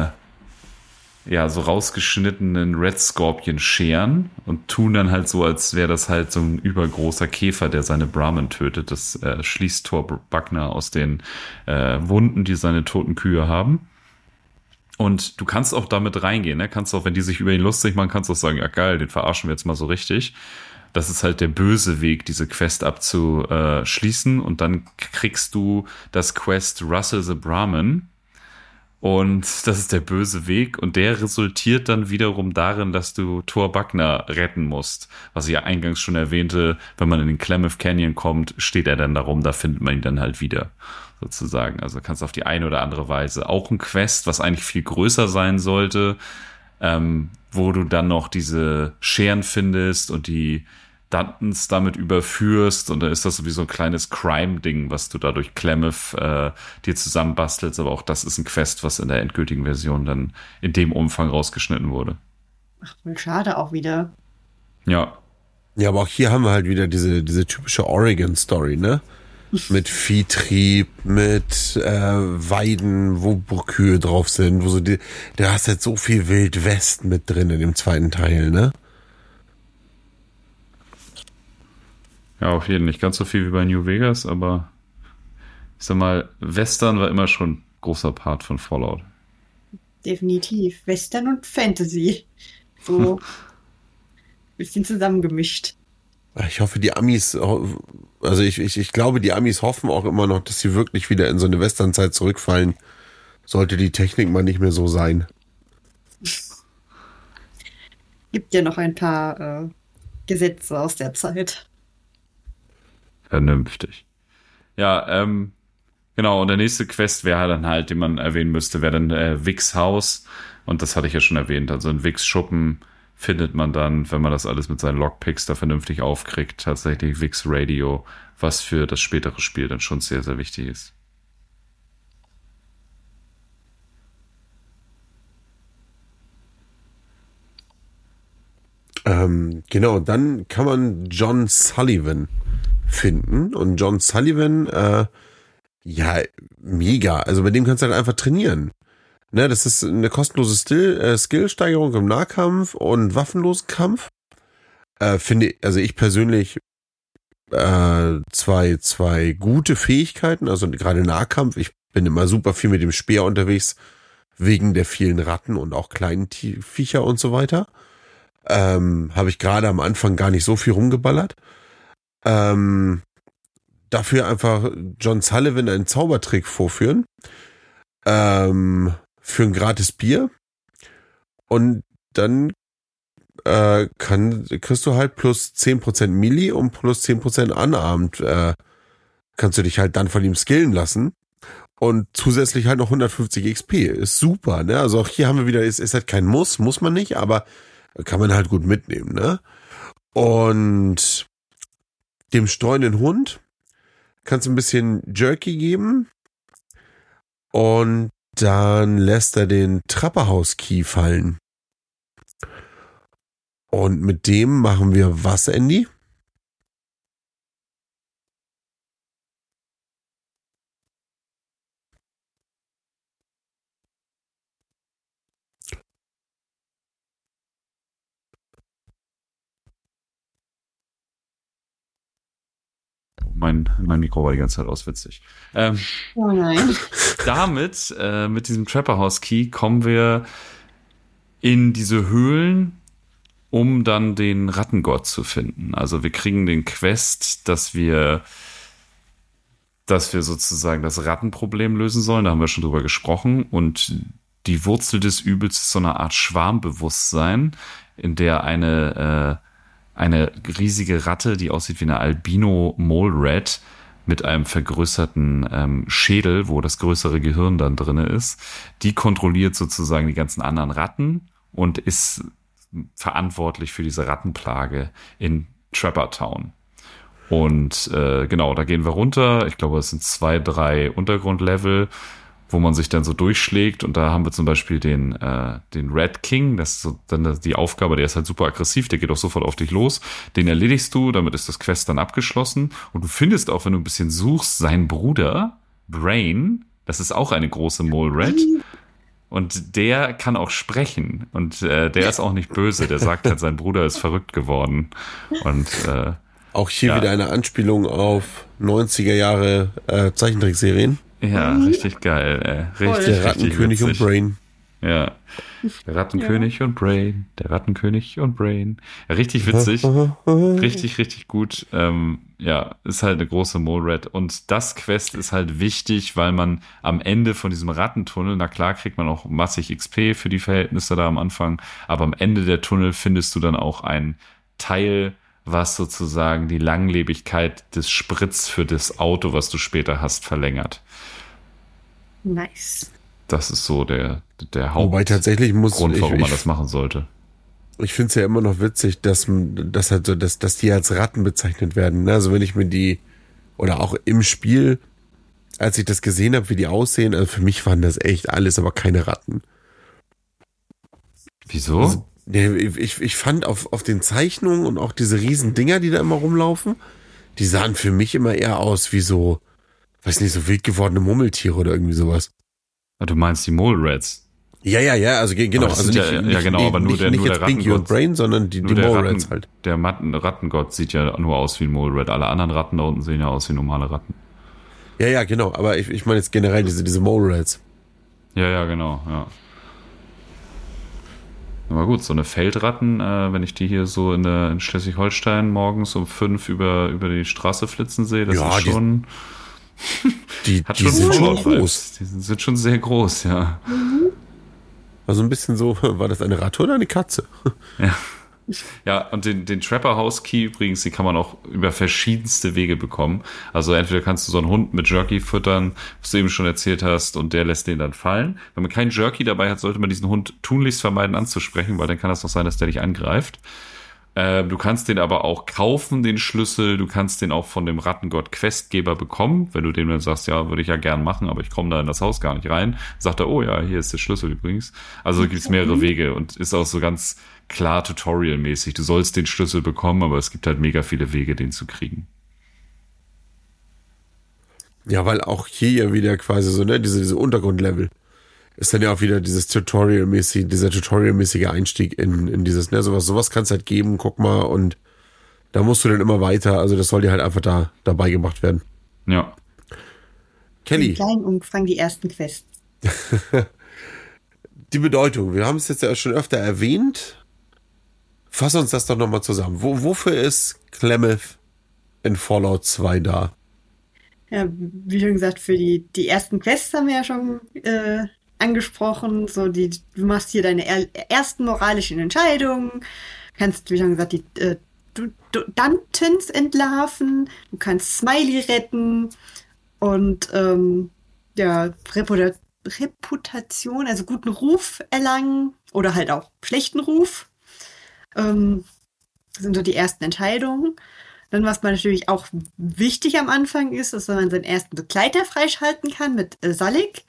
so rausgeschnittenen Red Scorpion Scheren und tun dann halt so, als wäre das halt so ein übergroßer Käfer, der seine Brahmin tötet. Das schließt Thor Bagnar aus den Wunden, die seine toten Kühe haben. Und du kannst auch damit reingehen, ne? Kannst auch, wenn die sich über ihn lustig machen, kannst du auch sagen, ja geil, den verarschen wir jetzt mal so richtig. Das ist halt der böse Weg, diese Quest abzuschließen. Und dann kriegst du das Quest Russell the Brahmin. Und das ist der böse Weg und der resultiert dann wiederum darin, dass du Thor Bagnar retten musst. Was ich ja eingangs schon erwähnte, wenn man in den Klamath Canyon kommt, steht er dann darum, da findet man ihn dann halt wieder, sozusagen. Also kannst du auf die eine oder andere Weise. Auch ein Quest, was eigentlich viel größer sein sollte, wo du dann noch diese Scheren findest und die Duntons damit überführst und dann ist das sowieso ein kleines Crime-Ding, was du da durch Klamath dir zusammenbastelst, aber auch das ist ein Quest, was in der endgültigen Version dann in dem Umfang rausgeschnitten wurde.
Ach, voll schade auch wieder.
Ja.
Ja, aber auch hier haben wir halt wieder diese typische Oregon-Story, ne? mit Viehtrieb, mit Weiden, wo Kühe drauf sind, wo so du hast halt so viel Wildwest mit drin in dem zweiten Teil, ne?
Ja, auf jeden Fall nicht ganz so viel wie bei New Vegas, aber ich sag mal, Western war immer schon ein großer Part von Fallout.
Definitiv. Western und Fantasy. So ein bisschen zusammengemischt.
Ich hoffe, die Amis, also ich glaube, die Amis hoffen auch immer noch, dass sie wirklich wieder in so eine Westernzeit zurückfallen. Sollte die Technik mal nicht mehr so sein.
Gibt ja noch ein paar Gesetze aus der Zeit.
Vernünftig. Ja, genau, und der nächste Quest wäre dann halt, den man erwähnen müsste, wäre dann Vicks Haus. Und das hatte ich ja schon erwähnt. Also in Vicks Schuppen findet man dann, wenn man das alles mit seinen Lockpicks da vernünftig aufkriegt, tatsächlich Vicks Radio, was für das spätere Spiel dann schon sehr, sehr wichtig ist.
Genau, dann kann man John Sullivan finden. Und John Sullivan, ja, mega. Also bei dem kannst du halt einfach trainieren. Ne, das ist eine kostenlose Skillsteigerung im Nahkampf und waffenlosen Kampf. Finde, also ich persönlich zwei gute Fähigkeiten. Also gerade Nahkampf. Ich bin immer super viel mit dem Speer unterwegs, wegen der vielen Ratten und auch kleinen Viecher und so weiter. Habe ich gerade am Anfang gar nicht so viel rumgeballert. Dafür einfach John Sullivan einen Zaubertrick vorführen. Für ein gratis Bier. Und dann kriegst du halt plus 10% Melee und plus 10% Unarmed. Kannst du dich halt dann von ihm skillen lassen. Und zusätzlich halt noch 150 XP. Ist super, ne? Also auch hier haben wir wieder, ist halt kein Muss man nicht, aber kann man halt gut mitnehmen, ne? Und dem streunenden Hund kannst du ein bisschen Jerky geben und dann lässt er den Trepperhaus-Key fallen. Und mit dem machen wir was, Andy?
Mein Mikro war die ganze Zeit auswitzig.
Oh nein.
Damit, mit diesem Trapper House Key, kommen wir in diese Höhlen, um dann den Rattengott zu finden. Also wir kriegen den Quest, dass wir sozusagen das Rattenproblem lösen sollen. Da haben wir schon drüber gesprochen. Und die Wurzel des Übels ist so eine Art Schwarmbewusstsein, in der eine riesige Ratte, die aussieht wie eine Albino Mole Rat mit einem vergrößerten Schädel, wo das größere Gehirn dann drinne ist, die kontrolliert sozusagen die ganzen anderen Ratten und ist verantwortlich für diese Rattenplage in Trapper Town. Und genau, da gehen wir runter. Ich glaube, es sind 2, 3 Untergrundlevel, wo man sich dann so durchschlägt. Und da haben wir zum Beispiel den Red King. Das ist so dann die Aufgabe, der ist halt super aggressiv, der geht auch sofort auf dich los. Den erledigst du, damit ist das Quest dann abgeschlossen. Und du findest auch, wenn du ein bisschen suchst, seinen Bruder, Brain. Das ist auch eine große Mole Rat. Und der kann auch sprechen. Und der ist auch nicht böse. Der sagt halt, sein Bruder ist verrückt geworden. Und
auch hier wieder eine Anspielung auf 90er Jahre Zeichentrickserien.
Ja, richtig geil. Richtig,
der Rattenkönig und Brain.
Ja, der Rattenkönig und Brain. Der Rattenkönig und Brain. Ja, richtig witzig. Richtig, richtig gut. Ja, ist halt eine große Mole-Rat. Und das Quest ist halt wichtig, weil man am Ende von diesem Rattentunnel, na klar kriegt man auch massig XP für die Verhältnisse da am Anfang, aber am Ende der Tunnel findest du dann auch ein Teil, was sozusagen die Langlebigkeit des Sprits für das Auto, was du später hast, verlängert.
Nice.
Das ist so der
Wobei tatsächlich
Grund, warum man das machen sollte.
Ich finde es ja immer noch witzig, dass die als Ratten bezeichnet werden. Also wenn ich mir die, oder auch im Spiel, als ich das gesehen habe, wie die aussehen, also für mich waren das echt alles, aber keine Ratten.
Wieso?
Also, ich fand auf den Zeichnungen und auch diese riesen Dinger, die da immer rumlaufen, die sahen für mich immer eher aus wie so, weiß nicht, so wild gewordene Murmeltiere oder irgendwie sowas.
Du meinst die Mole Rats?
Ja, also genau.
Also
nicht,
aber nur der
jetzt Pinky und Brain, sondern die Mole Rats halt.
Der Rattengott sieht ja nur aus wie ein Mole Rat. Alle anderen Ratten da unten sehen ja aus wie normale Ratten.
Ja, genau. Aber ich meine jetzt generell diese Mole Rats.
Ja, genau, ja. Aber gut, so eine Feldratten, wenn ich die hier so in Schleswig-Holstein morgens um 5 über die Straße flitzen sehe, das ist schon...
Die sind schon groß.
Die sind schon sehr groß, ja.
Also ein bisschen so, war das eine Ratte oder eine Katze?
Ja. Ja, und den Trapper House Key übrigens, die kann man auch über verschiedenste Wege bekommen. Also entweder kannst du so einen Hund mit Jerky füttern, was du eben schon erzählt hast, und der lässt den dann fallen. Wenn man keinen Jerky dabei hat, sollte man diesen Hund tunlichst vermeiden anzusprechen, weil dann kann das noch sein, dass der dich angreift. Du kannst den aber auch kaufen, den Schlüssel. Du kannst den auch von dem Rattengott Questgeber bekommen. Wenn du dem dann sagst, ja, würde ich ja gern machen, aber ich komme da in das Haus gar nicht rein, sagt er, oh ja, hier ist der Schlüssel übrigens. Also gibt es mehrere Wege und ist auch so ganz klar tutorialmäßig. Du sollst den Schlüssel bekommen, aber es gibt halt mega viele Wege, den zu kriegen.
Ja, weil auch hier ja wieder quasi so, ne, diese Untergrundlevel ist dann ja auch wieder dieser tutorialmäßige Einstieg in dieses, ne, sowas kann es halt geben, guck mal, und da musst du dann immer weiter, also das soll dir halt einfach dabei gemacht werden.
Ja.
Kelly.
In kleinem Umfang die ersten Quests.
Die Bedeutung, wir haben es jetzt ja schon öfter erwähnt. Fass uns das doch nochmal zusammen. Wofür ist Klamath in Fallout 2 da?
Ja, wie schon gesagt, für die ersten Quests haben wir ja schon angesprochen. So du machst hier deine ersten moralischen Entscheidungen, kannst, wie schon gesagt, die Duntons entlarven, du kannst Smiley retten und Reputation, also guten Ruf erlangen oder halt auch schlechten Ruf. Das sind so die ersten Entscheidungen. Dann, was man natürlich auch wichtig am Anfang ist, dass man seinen ersten Begleiter freischalten kann mit Salik.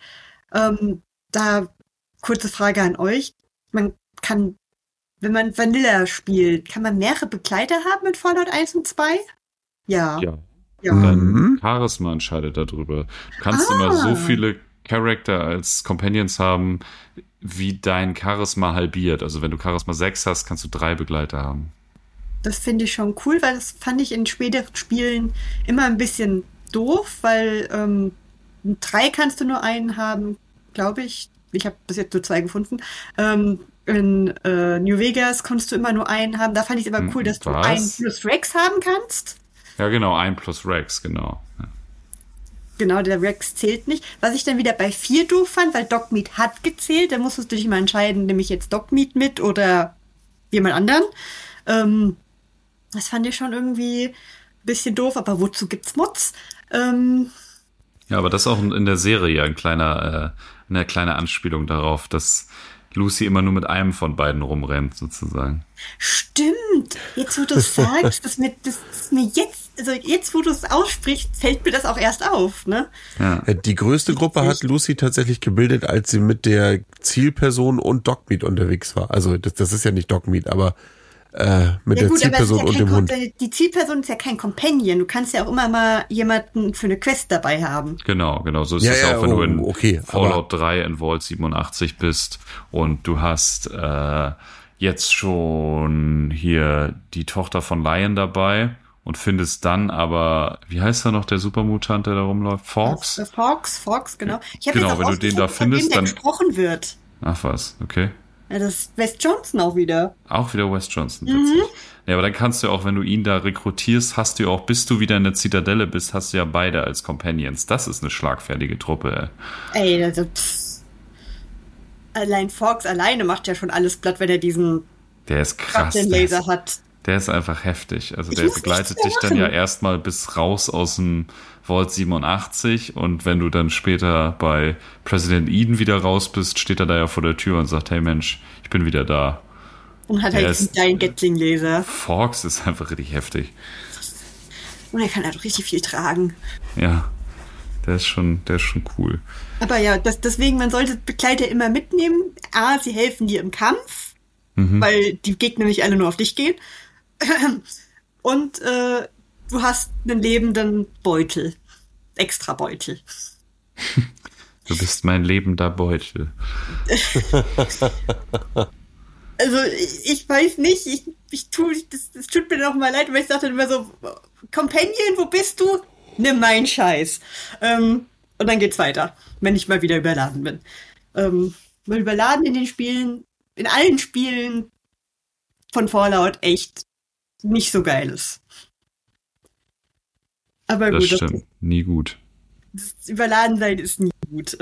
Da kurze Frage an euch. Man kann, wenn man Vanilla spielt, kann man mehrere Begleiter haben mit Fallout 1 und 2? Ja.
Dein Charisma entscheidet darüber. Du kannst immer so viele Charakter als Companions haben, wie dein Charisma halbiert. Also wenn du Charisma 6 hast, kannst du 3 Begleiter haben.
Das finde ich schon cool, weil das fand ich in späteren Spielen immer ein bisschen doof, weil 3 kannst du nur einen haben, glaube ich. Ich habe bis jetzt nur 2 gefunden. In New Vegas konntest du immer nur einen haben. Da fand ich es immer cool, dass du einen plus Rex haben kannst.
Ja, genau, 1 plus Rex, genau. Ja.
Genau, der Rex zählt nicht. Was ich dann wieder bei 4 doof fand, weil Dogmeat hat gezählt. Da musstest du dich mal entscheiden, nehme ich jetzt Dogmeat mit oder jemand anderen. Das fand ich schon irgendwie ein bisschen doof, aber wozu gibt's Mods?
Ja, aber das ist auch in der Serie eine kleine Anspielung darauf, dass Lucy immer nur mit einem von beiden rumrennt, sozusagen.
Stimmt. Jetzt, wo du es sagst, das ist mir jetzt, also jetzt, wo du es aussprichst, fällt mir das auch erst auf, ne?
Ja. Die größte Gruppe hat Lucy tatsächlich gebildet, als sie mit der Zielperson und Dogmeat unterwegs war. Also, das ist ja nicht Dogmeat, aber mit der Zielperson und dem Hund.
Die Zielperson ist ja kein Companion. Du kannst ja auch immer mal jemanden für eine Quest dabei haben.
Genau. So ist es auch, wenn du in Fallout 3 in Vault 87 bist und du hast jetzt schon hier die Tochter von Lion dabei und findest dann aber, wie heißt er noch, der Supermutant, der da rumläuft? Fawkes?
Fawkes, genau. Ich habe
genau,
jetzt auch
wenn du den da findest,
dann gesprochen wird.
Ach was, okay.
Ja, das ist Wes Johnson auch wieder.
Auch wieder Wes Johnson, tatsächlich. Ja, aber dann kannst du auch, wenn du ihn da rekrutierst, hast du auch, bis du wieder in der Zitadelle bist, hast du ja beide als Companions. Das ist eine schlagfertige Truppe,
ey. Also, allein Fawkes alleine macht ja schon alles platt, wenn er diesen
der ist krass.
Laser hat.
Der ist einfach heftig. Also der begleitet dich dann ja erstmal bis raus aus dem Vault 87 und wenn du dann später bei President Eden wieder raus bist, steht er da ja vor der Tür und sagt, hey Mensch, ich bin wieder da.
Und hat halt einen geilen Gatling-Laser.
Fawkes ist einfach richtig heftig.
Und er kann halt richtig viel tragen.
Ja, der ist schon cool.
Aber ja, deswegen, man sollte Begleiter immer mitnehmen. A, sie helfen dir im Kampf, weil die Gegner nicht alle nur auf dich gehen. Und du hast einen lebenden Beutel. Extra Beutel.
Du bist mein lebender Beutel.
Also, ich weiß nicht, das tut mir noch mal leid, weil ich dachte immer so, Companion, wo bist du? Nimm meinen Scheiß. Und dann geht's weiter, wenn ich mal wieder überladen bin. Weil überladen in den Spielen, in allen Spielen von Fallout echt nicht so geil ist. Aber
Das
gut,
stimmt. Nie gut.
das Überladensein ist nie gut.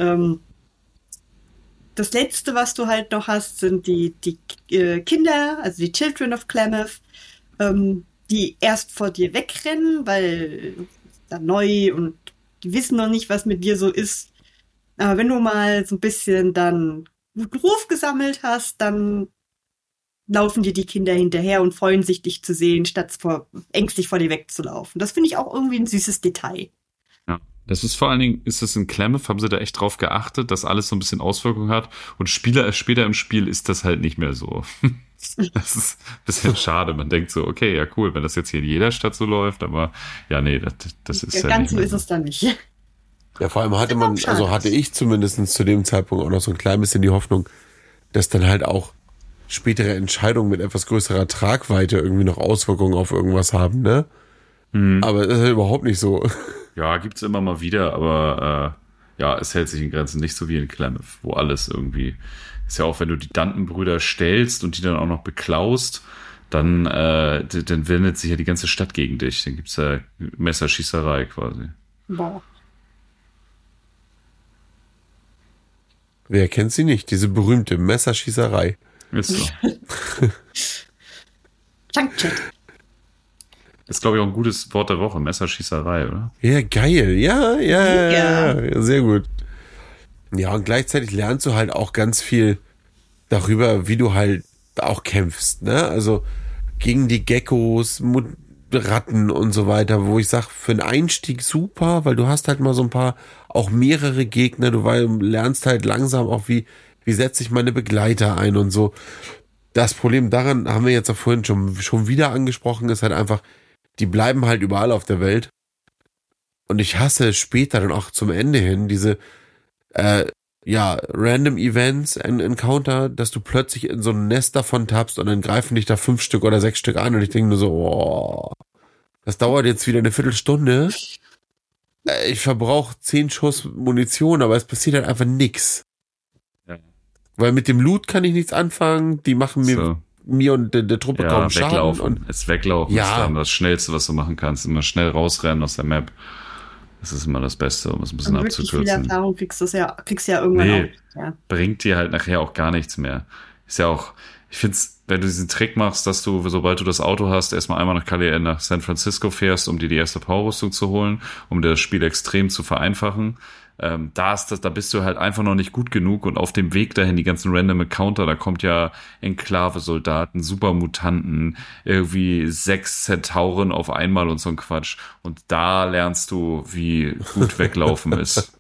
Das Letzte, was du halt noch hast, sind die Kinder, also die Children of Klamath, die erst vor dir wegrennen, weil dann neu und die wissen noch nicht, was mit dir so ist. Aber wenn du mal so ein bisschen dann guten Ruf gesammelt hast, dann laufen dir die Kinder hinterher und freuen sich, dich zu sehen, statt ängstlich vor dir wegzulaufen. Das finde ich auch irgendwie ein süßes Detail.
Ja. Das ist vor allen Dingen, ist es in Klamath, haben sie da echt drauf geachtet, dass alles so ein bisschen Auswirkungen hat. Und später im Spiel ist das halt nicht mehr so. Das ist ein bisschen schade. Man denkt so, okay, ja cool, wenn das jetzt hier in jeder Stadt so läuft, aber ja, nee, das ist ja
Ganz
nicht
so
mehr
ist
so.
es dann nicht.
Ja, vor allem hatte ich zumindest zu dem Zeitpunkt auch noch so ein klein bisschen die Hoffnung, dass dann halt auch spätere Entscheidungen mit etwas größerer Tragweite irgendwie noch Auswirkungen auf irgendwas haben, ne? Aber das ist halt überhaupt nicht so.
Ja, gibt's immer mal wieder, aber ja, es hält sich in Grenzen, nicht so wie in Klamath, wo alles irgendwie, ist ja auch, wenn du die Dantenbrüder stellst und die dann auch noch beklaust, dann wendet sich ja die ganze Stadt gegen dich. Dann gibt's ja Messerschießerei quasi.
Boah.
Wer kennt sie nicht? Diese berühmte Messerschießerei.
Ist so.
Junkchat.
Ist, glaube ich, auch ein gutes Wort der Woche. Messerschießerei, oder?
Ja, geil. Ja, sehr gut. Ja, und gleichzeitig lernst du halt auch ganz viel darüber, wie du halt auch kämpfst, ne? Also gegen die Geckos, Ratten und so weiter, wo ich sag, für einen Einstieg super, weil du hast halt mal so ein paar, auch mehrere Gegner, du lernst halt langsam auch, wie setze ich meine Begleiter ein und so. Das Problem daran, haben wir jetzt auch vorhin schon wieder angesprochen, ist halt einfach, die bleiben halt überall auf der Welt. Und ich hasse später dann auch zum Ende hin diese Random Events, Encounter, dass du plötzlich in so ein Nest davon tappst und dann greifen dich da 5 Stück oder 6 Stück an und ich denke nur so, oh, das dauert jetzt wieder eine Viertelstunde. Ich verbrauche 10 Schuss Munition, aber es passiert halt einfach nix.
Ja.
Weil mit dem Loot kann ich nichts anfangen, die machen mir und der Truppe kaum Schaden.
Weglaufen. Weglaufen
Ja.
ist dann das Schnellste, was du machen kannst. Immer schnell rausrennen aus der Map. Das ist immer das Beste, um es ein bisschen
Und wirklich viel
abzukürzen.
Erfahrung kriegst du ja irgendwann
Nee,
auch. Ja.
bringt dir halt nachher auch gar nichts mehr. Ist ja auch, ich find's, wenn du diesen Trick machst, dass du, sobald du das Auto hast, erstmal einmal nach San Francisco fährst, um dir die erste Powerrüstung zu holen, um dir das Spiel extrem zu vereinfachen. Da bist du halt einfach noch nicht gut genug und auf dem Weg dahin die ganzen random Encounter, da kommt ja Enklave-Soldaten, Supermutanten, irgendwie 6 Zentauren auf einmal und so ein Quatsch. Und da lernst du, wie gut weglaufen ist.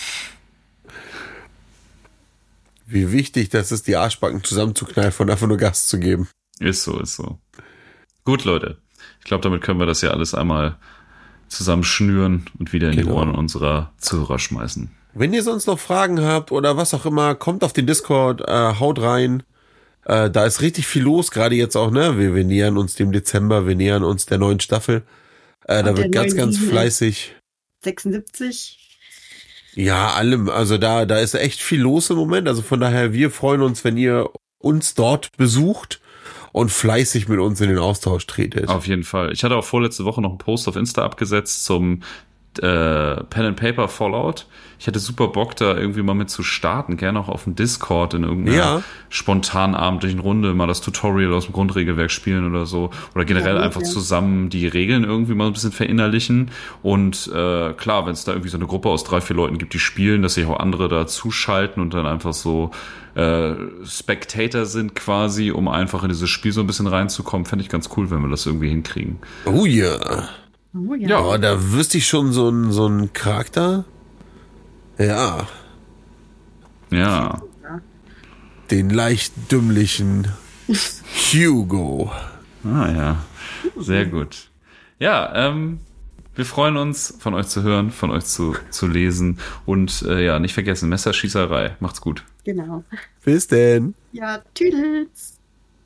Wie wichtig das ist, die Arschbacken zusammenzukneifen und einfach nur Gas zu geben.
Ist so. Gut, Leute. Ich glaube, damit können wir das ja alles einmal zusammenschnüren und wieder in die Ohren unserer Zuhörer schmeißen.
Wenn ihr sonst noch Fragen habt oder was auch immer, kommt auf den Discord, haut rein. Da ist richtig viel los, gerade jetzt auch, ne? Wir nähern uns dem Dezember, wir nähern uns der neuen Staffel. Da wird ganz fleißig.
76.
Ja, allem. Also da ist echt viel los im Moment. Also von daher, wir freuen uns, wenn ihr uns dort besucht und fleißig mit uns in den Austausch tretet.
Auf jeden Fall. Ich hatte auch vorletzte Woche noch einen Post auf Insta abgesetzt zum Pen and Paper Fallout. Ich hätte super Bock, da irgendwie mal mit zu starten. Gerne auch auf dem Discord in irgendeiner spontanen abendlichen Runde mal das Tutorial aus dem Grundregelwerk spielen oder so. Oder generell einfach zusammen die Regeln irgendwie mal ein bisschen verinnerlichen. Und klar, wenn es da irgendwie so eine Gruppe aus 3, 4 Leuten gibt, die spielen, dass sich auch andere da zuschalten und dann einfach so Spectator sind quasi, um einfach in dieses Spiel so ein bisschen reinzukommen, fände ich ganz cool, wenn wir das irgendwie hinkriegen.
Oh ja.
Oh, ja.
Ja, da wüsste ich schon so einen Charakter. Ja.
Ja.
Den leicht dümmlichen Hugo.
Ah ja, sehr gut. Ja, wir freuen uns, von euch zu hören, von euch zu lesen und ja, nicht vergessen, Messerschießerei. Macht's gut.
Genau.
Bis denn.
Ja, tschüss.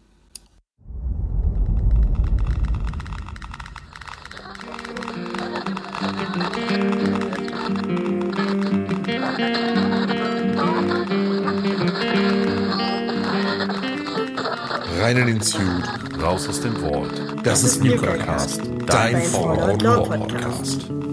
Rein in den Suit.
Raus aus dem Wort.
Das ist Nuka Cast, dein
Dein
Fallout
Fallout
Lore Podcast.